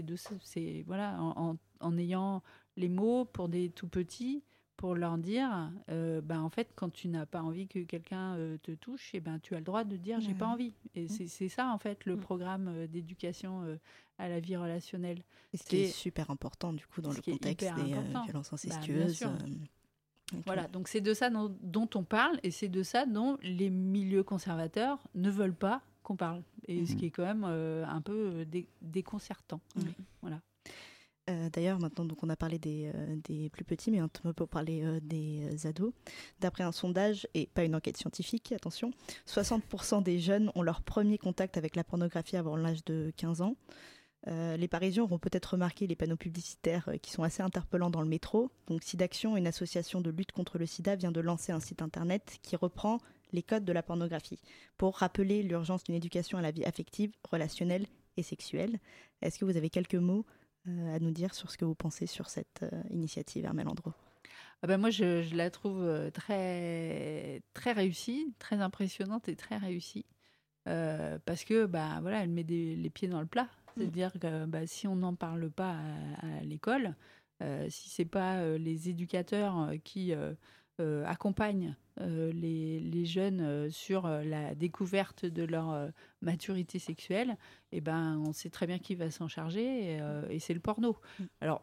en ayant les mots pour des tout petits, pour leur dire, en fait, quand tu n'as pas envie que quelqu'un te touche, tu as le droit de dire j'ai pas envie. Et c'est ça, en fait, le programme d'éducation à la vie relationnelle. Et ce qui est super important, du coup, dans le contexte des violences incestueuses. Bien sûr. Voilà, donc c'est de ça dont on parle, et c'est de ça dont les milieux conservateurs ne veulent pas qu'on parle. Et ce qui est quand même un peu déconcertant. Voilà. D'ailleurs, maintenant, donc, on a parlé des plus petits, mais un peu pour parler des ados. D'après un sondage, et pas une enquête scientifique, attention, 60% des jeunes ont leur premier contact avec la pornographie avant l'âge de 15 ans. Les Parisiens auront peut-être remarqué les panneaux publicitaires qui sont assez interpellants dans le métro. Donc, SIDAction, une association de lutte contre le sida, vient de lancer un site internet qui reprend les codes de la pornographie pour rappeler l'urgence d'une éducation à la vie affective, relationnelle et sexuelle. Est-ce que vous avez quelques mots à nous dire sur ce que vous pensez sur cette initiative, Armelle Andro? Moi, je la trouve très, très réussie, très impressionnante et très réussie. Parce que, elle met les pieds dans le plat. C'est-à-dire que si on n'en parle pas à l'école, si ce n'est pas les éducateurs qui accompagnent les jeunes sur la découverte de leur maturité sexuelle, on sait très bien qui va s'en charger, et c'est le porno. Alors,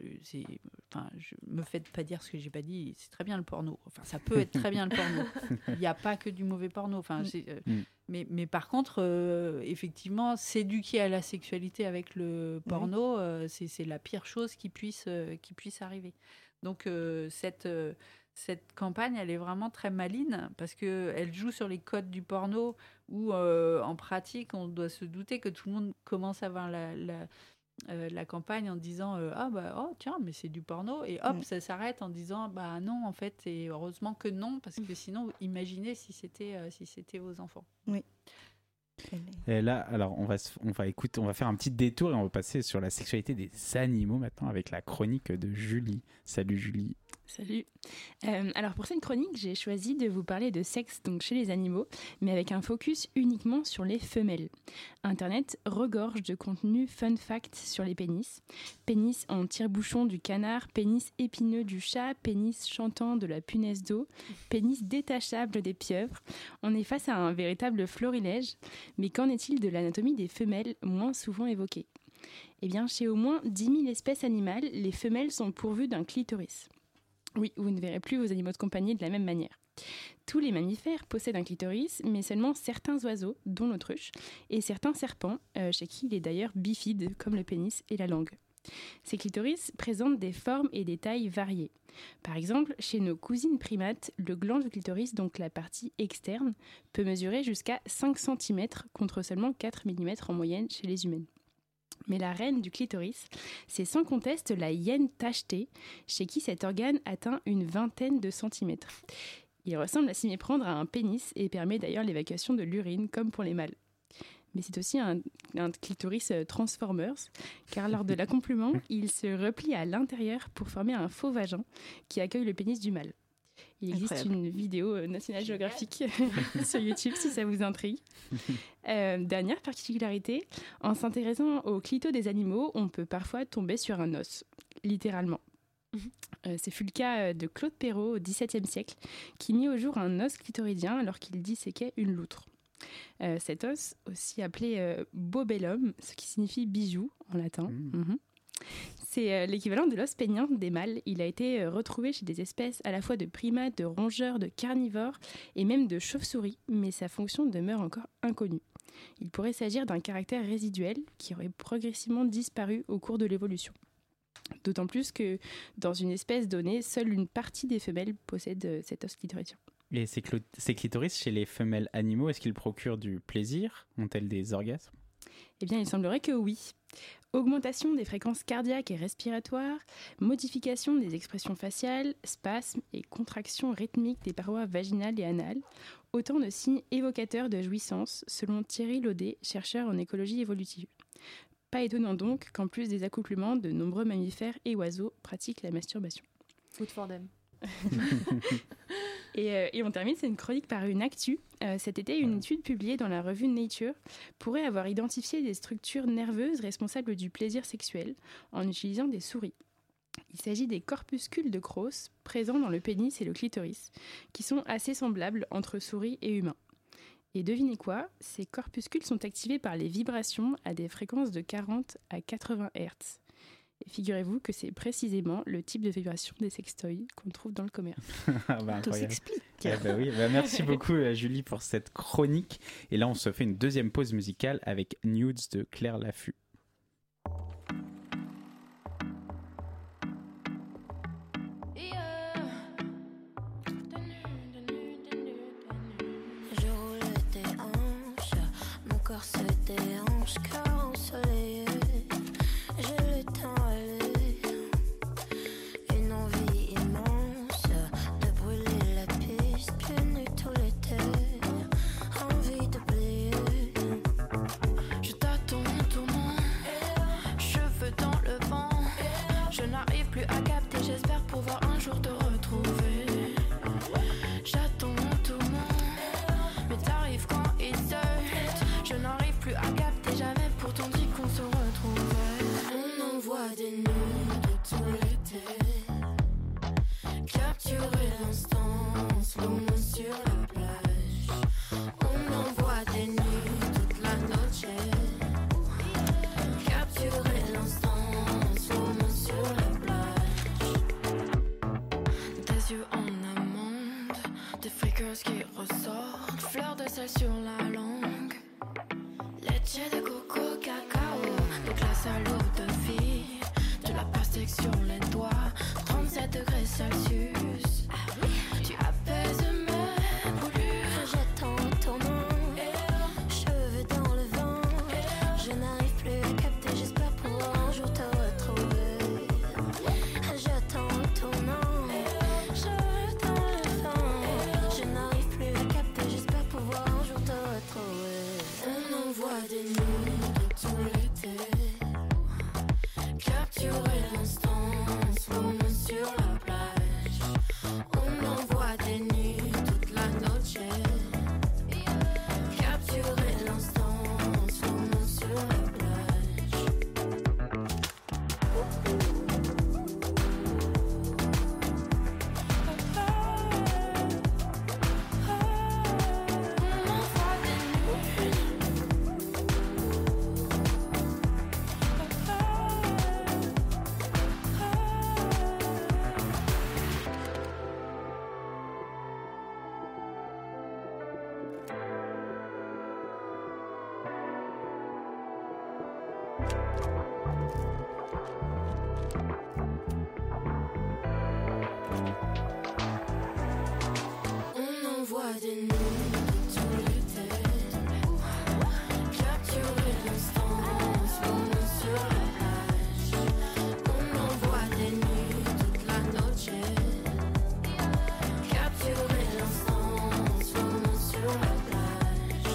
je me fais pas dire ce que j'ai pas dit, c'est très bien le porno. Enfin, ça peut être très bien le porno. Il n'y a pas que du mauvais porno. Enfin, mais par contre, effectivement, s'éduquer à la sexualité avec le porno, c'est la pire chose qui puisse arriver. Donc, cette campagne, elle est vraiment très maligne parce qu'elle joue sur les codes du porno où, en pratique, on doit se douter que tout le monde commence à voir la campagne en disant oh tiens, mais c'est du porno, et hop, ça s'arrête en disant non, en fait, et heureusement que non, parce que sinon, imaginez si c'était vos enfants. Oui. Et là, alors on va faire un petit détour et on va passer sur la sexualité des animaux maintenant avec la chronique de Julie. Salut Julie. Salut. Alors pour cette chronique, j'ai choisi de vous parler de sexe donc chez les animaux, mais avec un focus uniquement sur les femelles. Internet regorge de contenus fun facts sur les pénis. Pénis en tire-bouchon du canard, pénis épineux du chat, pénis chantant de la punaise d'eau, pénis détachable des pieuvres. On est face à un véritable florilège, mais qu'en est-il de l'anatomie des femelles, moins souvent évoquée ? Eh bien, chez au moins 10 000 espèces animales, les femelles sont pourvues d'un clitoris. Oui, vous ne verrez plus vos animaux de compagnie de la même manière. Tous les mammifères possèdent un clitoris, mais seulement certains oiseaux, dont l'autruche, et certains serpents, chez qui il est d'ailleurs bifide, comme le pénis et la langue. Ces clitoris présentent des formes et des tailles variées. Par exemple, chez nos cousines primates, le gland du clitoris, donc la partie externe, peut mesurer jusqu'à 5 cm contre seulement 4 mm en moyenne chez les humaines. Mais la reine du clitoris, c'est sans conteste la hyène tachetée, chez qui cet organe atteint une vingtaine de centimètres. Il ressemble à s'y méprendre à un pénis et permet d'ailleurs l'évacuation de l'urine, comme pour les mâles. Mais c'est aussi un clitoris Transformers, car lors de l'accouplement, il se replie à l'intérieur pour former un faux vagin qui accueille le pénis du mâle. Il existe une vidéo National Geographic sur YouTube si ça vous intrigue. Dernière particularité, en s'intéressant au clito des animaux, on peut parfois tomber sur un os, littéralement. Ce fut le cas de Claude Perrault au XVIIe siècle, qui mit au jour un os clitoridien alors qu'il disséquait une loutre. Cet os, aussi appelé bobellum, ce qui signifie bijou en latin, c'est l'équivalent de l'os pénien des mâles. Il a été retrouvé chez des espèces à la fois de primates, de rongeurs, de carnivores et même de chauves-souris, mais sa fonction demeure encore inconnue. Il pourrait s'agir d'un caractère résiduel qui aurait progressivement disparu au cours de l'évolution. D'autant plus que dans une espèce donnée, seule une partie des femelles possède cet os clitoridien. Et ces clitoris chez les femelles animaux, est-ce qu'ils procurent du plaisir ? Ont-elles des orgasmes ? Eh bien, il semblerait que oui. Augmentation des fréquences cardiaques et respiratoires, modification des expressions faciales, spasmes et contractions rythmiques des parois vaginales et anales, autant de signes évocateurs de jouissance, selon Thierry Laudet, chercheur en écologie évolutive. Pas étonnant donc qu'en plus des accouplements, de nombreux mammifères et oiseaux pratiquent la masturbation. Good for them. Et on termine, c'est une chronique par une actu. Cet été, une étude publiée dans la revue Nature pourrait avoir identifié des structures nerveuses responsables du plaisir sexuel en utilisant des souris. Il s'agit des corpuscules de Krauss présents dans le pénis et le clitoris, qui sont assez semblables entre souris et humains. Et devinez quoi, ces corpuscules sont activés par les vibrations à des fréquences de 40 à 80 Hz. Et figurez-vous que c'est précisément le type de vibration des sextoys qu'on trouve dans le commerce. Tout s'explique. Oui. Merci beaucoup Julie pour cette chronique. Et là on se fait une deuxième pause musicale avec Nudes de Claire Laffut. Je roule tes hanches, mon corps se déhanche, cœur ensoleillé. J'ai le temps allé, une envie immense de brûler la piste, pieds nus tout l'été, envie d'oublier. Je t'attends tournant, cheveux dans le vent. Je n'arrive plus à capter, j'espère pouvoir un jour te retrouver. J'attends tournant, mais t'arrives quand il saute. Je n'arrive plus à capter, j'avais pourtant dit qu'on se retrouvait. On envoie des nudes tout l'été, capturer l'instant, slow-mo sur la plage. On envoie des nudes toute la noche, capturer l'instant, slow-mo sur la plage. Des yeux en amande, des friqueuses qui ressortent, fleurs de sel sur la langue. Leche de coco, cacao, de glace à l'eau de vie, de la pastèque sur les doigts, 37 degrés Celsius. Tu apaises mes brûlures. J'attends ton nom, cheveux dans le vent. Je n'arrive plus à capter, j'espère pouvoir un jour te retrouver. J'attends ton nom, cheveux dans le vent. Je n'arrive plus à capter, j'espère pouvoir un jour te retrouver. On envoie des nudes tout l'été, capturer l'instant, slow-mo sur la plage. On envoie des nuits toute la noche, capturer l'instant, slow-mo sur la plage. On envoie des nudes tout l'été, capturer l'instant, slow-mo sur la plage. On envoie des nuits toute la noche, capturer l'instant, slow-mo sur la plage.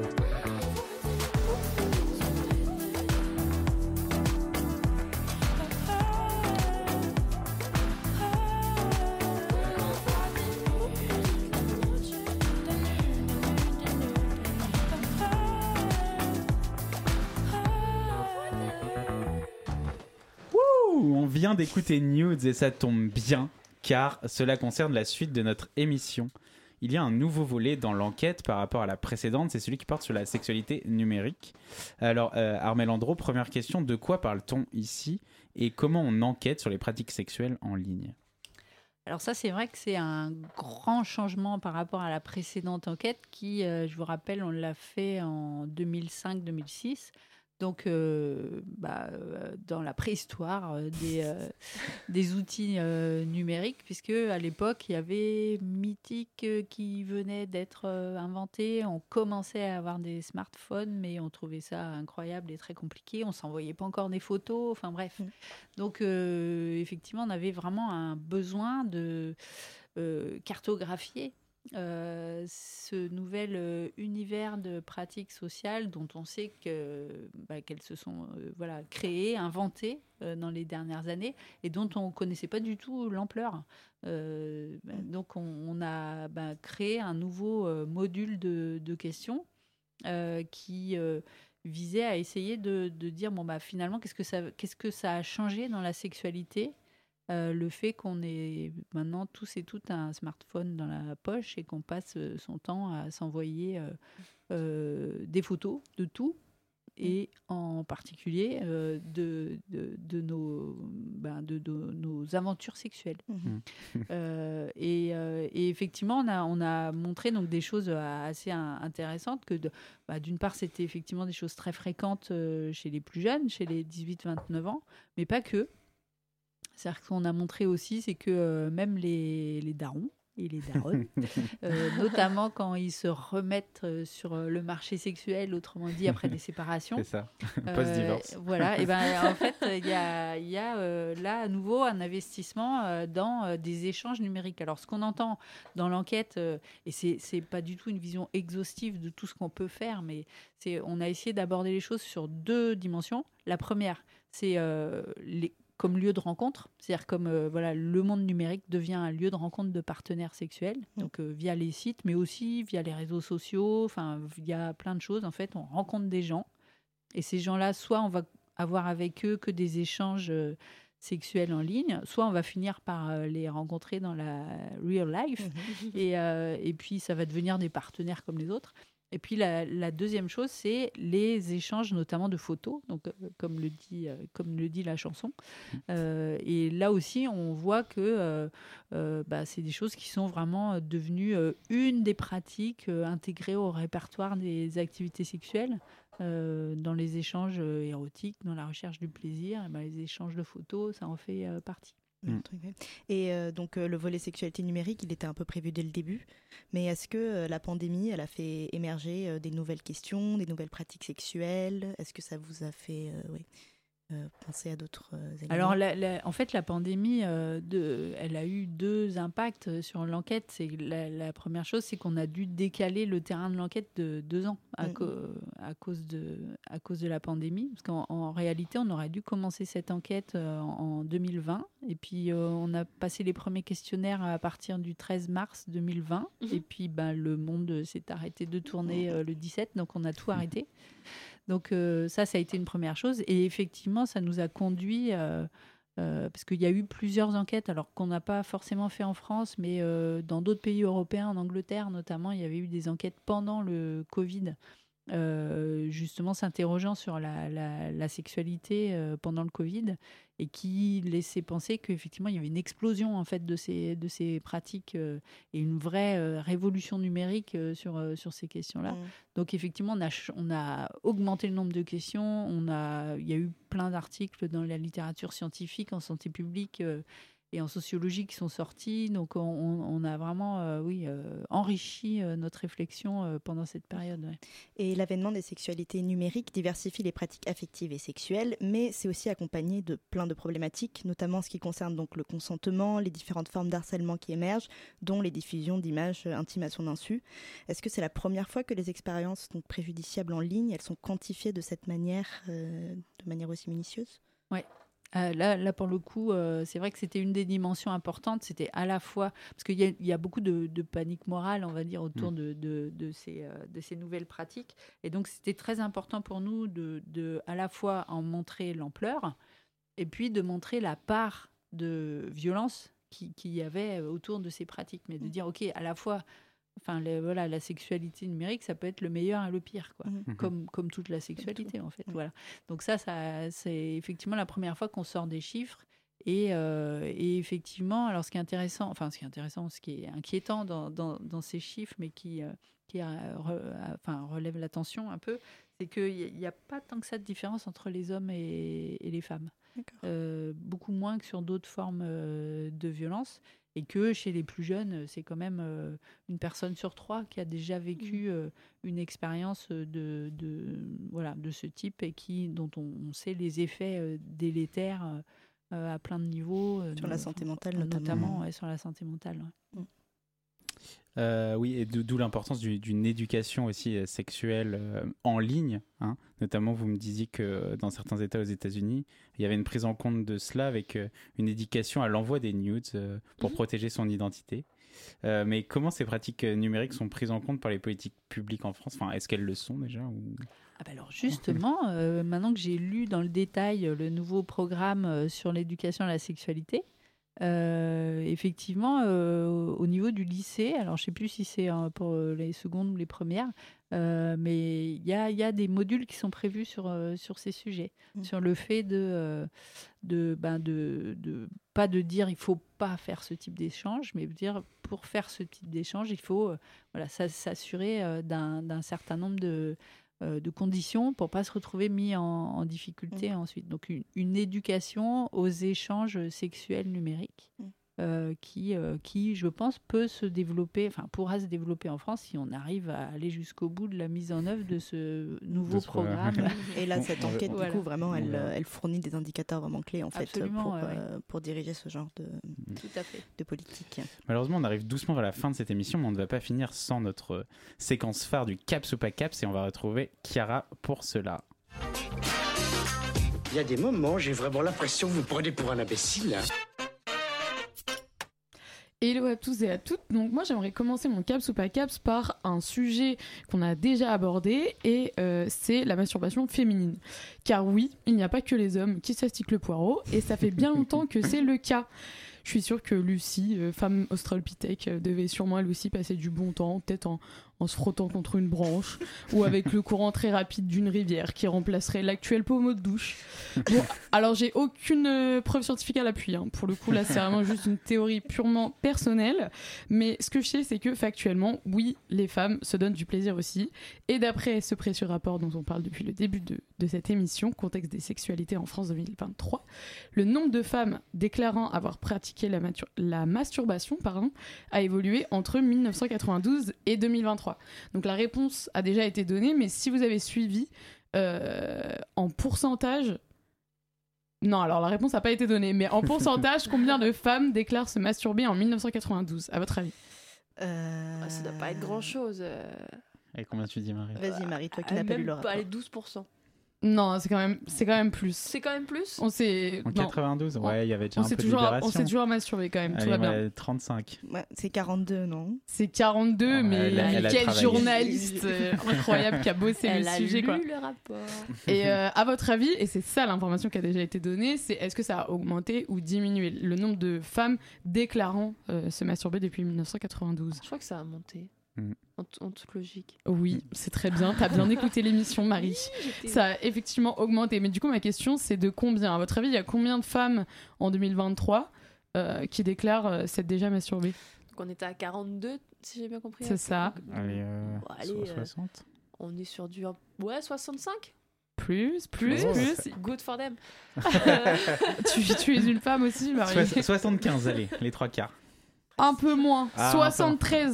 Wouh, on vient d'écouter Nudes et ça tombe bien car cela concerne la suite de notre émission. Il y a un nouveau volet dans l'enquête par rapport à la précédente, c'est celui qui porte sur la sexualité numérique. Alors Armelle Andro, première question, de quoi parle-t-on ici et comment on enquête sur les pratiques sexuelles en ligne ? Alors ça, c'est vrai que c'est un grand changement par rapport à la précédente enquête qui, je vous rappelle, on l'a fait en 2005-2006, Donc, dans la préhistoire des outils numériques, puisque à l'époque, il y avait Mythic qui venait d'être inventé. On commençait à avoir des smartphones, mais on trouvait ça incroyable et très compliqué. On s'envoyait pas encore des photos. Enfin bref. Donc, effectivement, on avait vraiment un besoin de cartographier ce nouvel univers de pratiques sociales dont on sait qu'elles se sont créées, inventées dans les dernières années et dont on ne connaissait pas du tout l'ampleur. Donc on a créé un nouveau module de questions qui visait à essayer de dire finalement qu'est-ce que ça a changé dans la sexualité, le fait qu'on ait maintenant tous et toutes un smartphone dans la poche et qu'on passe son temps à s'envoyer des photos de tout, et en particulier de nos aventures sexuelles. Et effectivement, on a montré donc des choses assez intéressantes, que d'une part, c'était effectivement des choses très fréquentes chez les plus jeunes, chez les 18-29 ans, mais pas que. C'est-à-dire qu'on a montré aussi, c'est que même les darons et les daronnes, notamment quand ils se remettent sur le marché sexuel, autrement dit après des séparations. C'est ça, post-divorce. Voilà, et en fait, il y a là à nouveau un investissement dans des échanges numériques. Alors, ce qu'on entend dans l'enquête, et c'est pas du tout une vision exhaustive de tout ce qu'on peut faire, mais on a essayé d'aborder les choses sur deux dimensions. La première, c'est comme lieu de rencontre, c'est-à-dire comme le monde numérique devient un lieu de rencontre de partenaires sexuels, donc via les sites, mais aussi via les réseaux sociaux, via plein de choses. En fait, on rencontre des gens, et ces gens-là, soit on va avoir avec eux que des échanges sexuels en ligne, soit on va finir par les rencontrer dans la real life, et puis ça va devenir des partenaires comme les autres. Et puis la deuxième chose, c'est les échanges, notamment de photos, donc comme le dit la chanson. Et là aussi, on voit que c'est des choses qui sont vraiment devenues une des pratiques intégrées au répertoire des activités sexuelles, dans les échanges érotiques, dans la recherche du plaisir. Et les échanges de photos, ça en fait partie. Et donc le volet sexualité numérique, il était un peu prévu dès le début, mais est-ce que la pandémie, elle a fait émerger des nouvelles questions, des nouvelles pratiques sexuelles? Est-ce que ça vous a fait penser à d'autres éléments? Alors, en fait, la pandémie, elle a eu deux impacts sur l'enquête. C'est la première chose, c'est qu'on a dû décaler le terrain de l'enquête de 2 ans à cause de la pandémie. Parce qu'en réalité, on aurait dû commencer cette enquête en 2020. Et puis, on a passé les premiers questionnaires à partir du 13 mars 2020. Et puis, le monde s'est arrêté de tourner le 17, donc on a tout arrêté. Donc ça a été une première chose. Et effectivement, ça nous a conduit, parce qu'il y a eu plusieurs enquêtes, alors qu'on n'a pas forcément fait en France, mais dans d'autres pays européens, en Angleterre notamment, il y avait eu des enquêtes pendant le Covid, justement s'interrogeant sur la sexualité pendant le Covid, et qui laissait penser qu'effectivement il y avait une explosion en fait de ces pratiques et une vraie révolution numérique sur ces questions-là. Donc effectivement on a augmenté le nombre de questions, il y a eu plein d'articles dans la littérature scientifique, en santé publique et en sociologie qui sont sortis. Donc on a vraiment enrichi notre réflexion pendant cette période. Ouais. Et l'avènement des sexualités numériques diversifie les pratiques affectives et sexuelles, mais c'est aussi accompagné de plein de problématiques, notamment en ce qui concerne donc le consentement, les différentes formes d'harcèlement qui émergent, dont les diffusions d'images intimes à son insu. Est-ce que c'est la première fois que les expériences donc préjudiciables en ligne, elles sont quantifiées de cette manière, de manière aussi minutieuse? Ouais. Là, pour le coup, c'est vrai que c'était une des dimensions importantes. C'était à la fois... Parce qu'il y a beaucoup de panique morale, on va dire, autour de ces nouvelles pratiques. Et donc, c'était très important pour nous de à la fois en montrer l'ampleur et puis de montrer la part de violence qu'il y avait autour de ces pratiques. Mais de dire, OK, à la fois... la sexualité numérique, ça peut être le meilleur et le pire, quoi. Comme toute la sexualité, en fait. Voilà. Donc ça, c'est effectivement la première fois qu'on sort des chiffres. Et effectivement, alors ce qui est inquiétant dans ces chiffres, mais qui relève l'attention un peu, C'est qu'il n'y a pas tant que ça de différence entre les hommes et les femmes. Beaucoup moins que sur d'autres formes de violence. Et que chez les plus jeunes, c'est quand même une personne sur 3 qui a déjà vécu une expérience de ce type et dont on sait les effets délétères à plein de niveaux. Sur la santé mentale notamment. Sur la santé mentale. Ouais. Oui, et d'où l'importance d'une éducation aussi sexuelle en ligne. Hein. Notamment, vous me disiez que dans certains États aux États-Unis, il y avait une prise en compte de cela avec une éducation à l'envoi des nudes pour protéger son identité. Mais comment ces pratiques numériques sont prises en compte par les politiques publiques en France ? Enfin, est-ce qu'elles le sont déjà ou... Alors justement, maintenant que j'ai lu dans le détail le nouveau programme sur l'éducation à la sexualité, effectivement, au niveau du lycée, alors je ne sais plus si c'est pour les secondes ou les premières, mais il y a des modules qui sont prévus sur ces sujets, sur le fait pas de dire il ne faut pas faire ce type d'échange, mais de dire pour faire ce type d'échange, il faut s'assurer d'un certain nombre de conditions pour ne pas se retrouver mis en difficulté ensuite. Donc une éducation aux échanges sexuels numériques qui, je pense, pourra se développer en France si on arrive à aller jusqu'au bout de la mise en œuvre de ce nouveau programme. Et là, cette enquête, du coup, vraiment, elle fournit des indicateurs vraiment clés, en fait, pour diriger ce genre de politique. Malheureusement, on arrive doucement vers la fin de cette émission, mais on ne va pas finir sans notre séquence phare du Caps ou pas Caps, et on va retrouver Chiara pour cela. Il y a des moments, j'ai vraiment l'impression que vous prenez pour un imbécile. Hello à tous et à toutes. Donc moi j'aimerais commencer mon Caps ou pas Caps par un sujet qu'on a déjà abordé et c'est la masturbation féminine. Car oui, il n'y a pas que les hommes qui s'astiquent le poireau et ça fait bien longtemps que c'est le cas. Je suis sûre que Lucie, femme australopithèque, devait sûrement elle aussi passer du bon temps, peut-être en se frottant contre une branche ou avec le courant très rapide d'une rivière qui remplacerait l'actuel pommeau de douche. Bon, alors j'ai aucune preuve scientifique à l'appui, hein. Pour le coup là c'est vraiment juste une théorie purement personnelle, mais ce que je sais c'est que factuellement, oui, les femmes se donnent du plaisir aussi, et d'après ce précieux rapport dont on parle depuis le début de cette émission, Contexte des sexualités en France 2023, le nombre de femmes déclarant avoir pratiqué la masturbation a évolué entre 1992 et 2023. Donc la réponse a déjà été donnée, mais si vous avez suivi en pourcentage... Non, alors la réponse n'a pas été donnée, mais en pourcentage, combien de femmes déclarent se masturber en 1992, à votre avis ? Ça doit pas être grand-chose. Et combien tu dis, Marie ? Vas-y, Marie, toi qui n'as pas lu le rapport. Allez, 12%. Non, c'est quand même plus. C'est quand même plus ? En 92, ouais, il y avait déjà un peu de libération. On s'est toujours masturbé quand même, allez, tout va bien. 35. Ouais, c'est 42, non ? C'est 42, mais quel journaliste incroyable qui a bossé le sujet. Elle a lu quoi. le rapport. Et à votre avis, et c'est ça l'information qui a déjà été donnée, c'est est-ce que ça a augmenté ou diminué le nombre de femmes déclarant se masturber depuis 1992 ? Je crois que ça a monté. En toute logique. Oui, c'est très bien. T'as bien écouté l'émission, Marie. Ça a effectivement augmenté. Mais du coup, ma question, c'est de combien ? À votre avis, il y a combien de femmes en 2023 qui déclarent s'être déjà masturbées ? Donc on était à 42, si j'ai bien compris. C'est ça. Allez, 60. On est sur du... Ouais, 65 ? Plus. Good for them. Tu es une femme aussi, Marie. 75, allez, les 3 quarts. Un peu moins, 73,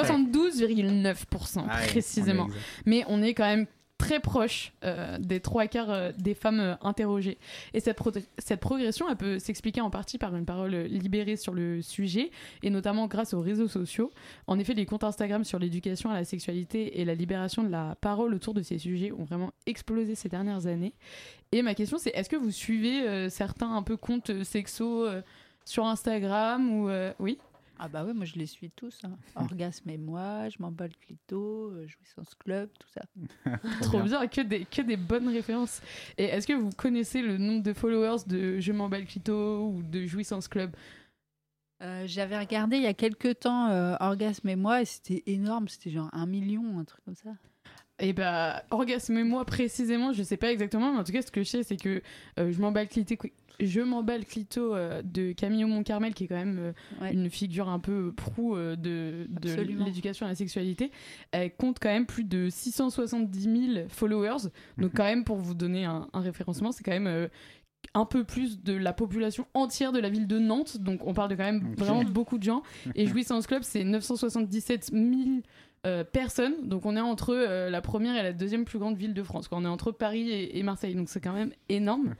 72,9% précisément. Mais on est quand même très proche des 3 quarts des femmes interrogées. Et cette progression, elle peut s'expliquer en partie par une parole libérée sur le sujet, et notamment grâce aux réseaux sociaux. En effet, les comptes Instagram sur l'éducation à la sexualité et la libération de la parole autour de ces sujets ont vraiment explosé ces dernières années. Et ma question, c'est est-ce que vous suivez certains un peu comptes sexos sur Instagram ou oui ? Ah bah ouais, moi je les suis tous. Hein. Orgasme et moi, je m'emballe le clito, Jouissance Club, tout ça. Trop bien, que des bonnes références. Et est-ce que vous connaissez le nombre de followers de Je m'emballe le clito ou de Jouissance Club ? J'avais regardé il y a quelques temps Orgasme et moi et c'était énorme, c'était genre 1 million, un truc comme ça. Et bah, Orgasme et moi précisément, je sais pas exactement, mais en tout cas, ce que je sais, c'est que Je m'emballe le clito, Je m'emballe clito de Camille Aumont-Carmel, qui est quand même une figure un peu proue de l'éducation à la sexualité. Elle compte quand même plus de 670 000 followers. Donc quand même, pour vous donner un référencement, c'est quand même un peu plus de la population entière de la ville de Nantes. Donc on parle de quand même vraiment beaucoup de gens. Et Jouissance Club, c'est 977 000 personnes. Donc on est entre la première et la deuxième plus grande ville de France. On est entre Paris et Marseille. Donc c'est quand même énorme.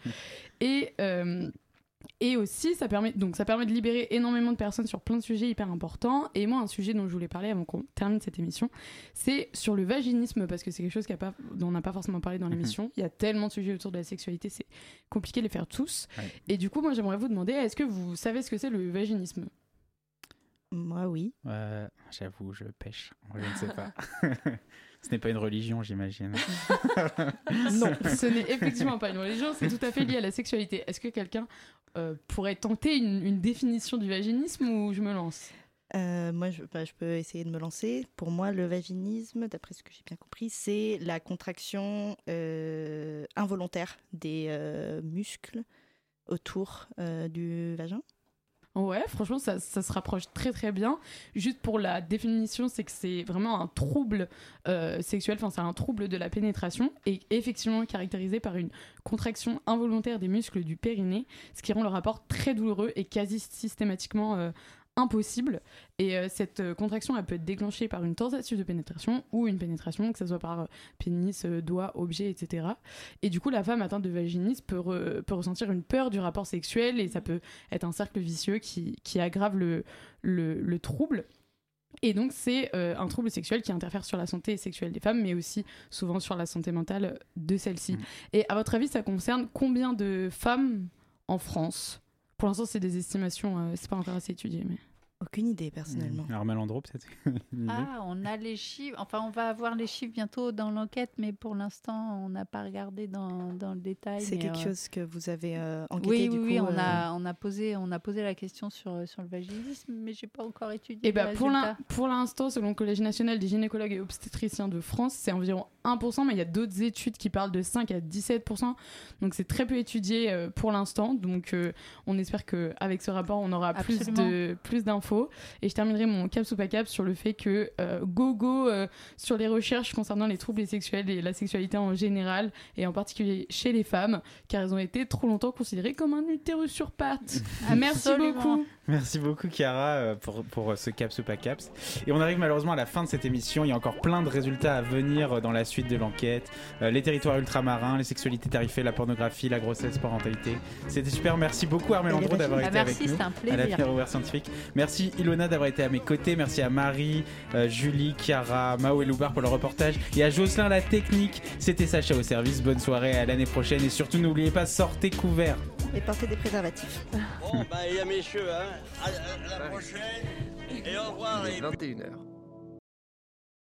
Et aussi, ça permet de libérer énormément de personnes sur plein de sujets hyper importants. Et moi, un sujet dont je voulais parler avant qu'on termine cette émission, c'est sur le vaginisme, parce que c'est quelque chose dont on n'a pas forcément parlé dans l'émission. Il y a tellement de sujets autour de la sexualité, c'est compliqué de les faire tous. Ouais. Et du coup, moi, j'aimerais vous demander, est-ce que vous savez ce que c'est le vaginisme ? Moi, oui. J'avoue, je pêche. Je ne sais pas. Ce n'est pas une religion, j'imagine. Non, ce n'est effectivement pas une religion, c'est tout à fait lié à la sexualité. Est-ce que quelqu'un pourrait tenter une définition du vaginisme ou je me lance ? Moi, je peux essayer de me lancer. Pour moi, le vaginisme, d'après ce que j'ai bien compris, c'est la contraction involontaire des muscles autour du vagin. Ouais, franchement, ça se rapproche très très bien. Juste pour la définition, c'est que c'est vraiment un trouble sexuel, enfin c'est un trouble de la pénétration et effectivement caractérisé par une contraction involontaire des muscles du périnée, ce qui rend le rapport très douloureux et quasi systématiquement impossible. Et cette contraction, elle peut être déclenchée par une tentative de pénétration ou une pénétration, que ce soit par pénis, doigt, objet, etc. Et du coup, la femme atteinte de vaginisme peut ressentir une peur du rapport sexuel et ça peut être un cercle vicieux qui aggrave le trouble. Et donc, c'est un trouble sexuel qui interfère sur la santé sexuelle des femmes, mais aussi souvent sur la santé mentale de celles-ci. Et à votre avis, ça concerne combien de femmes en France ? Pour l'instant, c'est des estimations, c'est pas encore assez étudié. Mais... Aucune idée, personnellement. Alors, Malandro, peut-être on a les chiffres. Enfin, on va avoir les chiffres bientôt dans l'enquête, mais pour l'instant, on n'a pas regardé dans le détail. C'est quelque chose que vous avez enquêté, du coup. Oui, on a posé la question sur le vaginisme, mais j'ai pas encore étudié. Et pour l'instant, selon le Collège national des gynécologues et obstétriciens de France, c'est environ 1%, mais il y a d'autres études qui parlent de 5 à 17%. Donc, c'est très peu étudié pour l'instant. Donc, on espère qu'avec ce rapport, on aura plus d'infos. Et je terminerai mon caps ou pas caps sur le fait que go sur les recherches concernant les troubles sexuels et la sexualité en général, et en particulier chez les femmes, car elles ont été trop longtemps considérées comme un utérus sur pattes. Merci beaucoup. Merci beaucoup, Chiara, pour ce caps ou pas caps. Et on arrive malheureusement à la fin de cette émission. Il y a encore plein de résultats à venir dans la suite de l'enquête. Les territoires ultramarins, les sexualités tarifées, la pornographie, la grossesse, parentalité. C'était super. Merci beaucoup, Armel Andro, d'avoir été avec nous à la Pierre Ouvert Scientifique. Merci Ilona d'avoir été à mes côtés. Merci à Marie, Julie, Chiara, Mao et Loubar pour le reportage. Et à Jocelyn, la technique. C'était Sacha au service. Bonne soirée, à l'année prochaine. Et surtout, n'oubliez pas, sortez couverts. Et portez des préservatifs. Bon, il y a messieurs, hein. À la prochaine. Et au revoir. Il est 21h.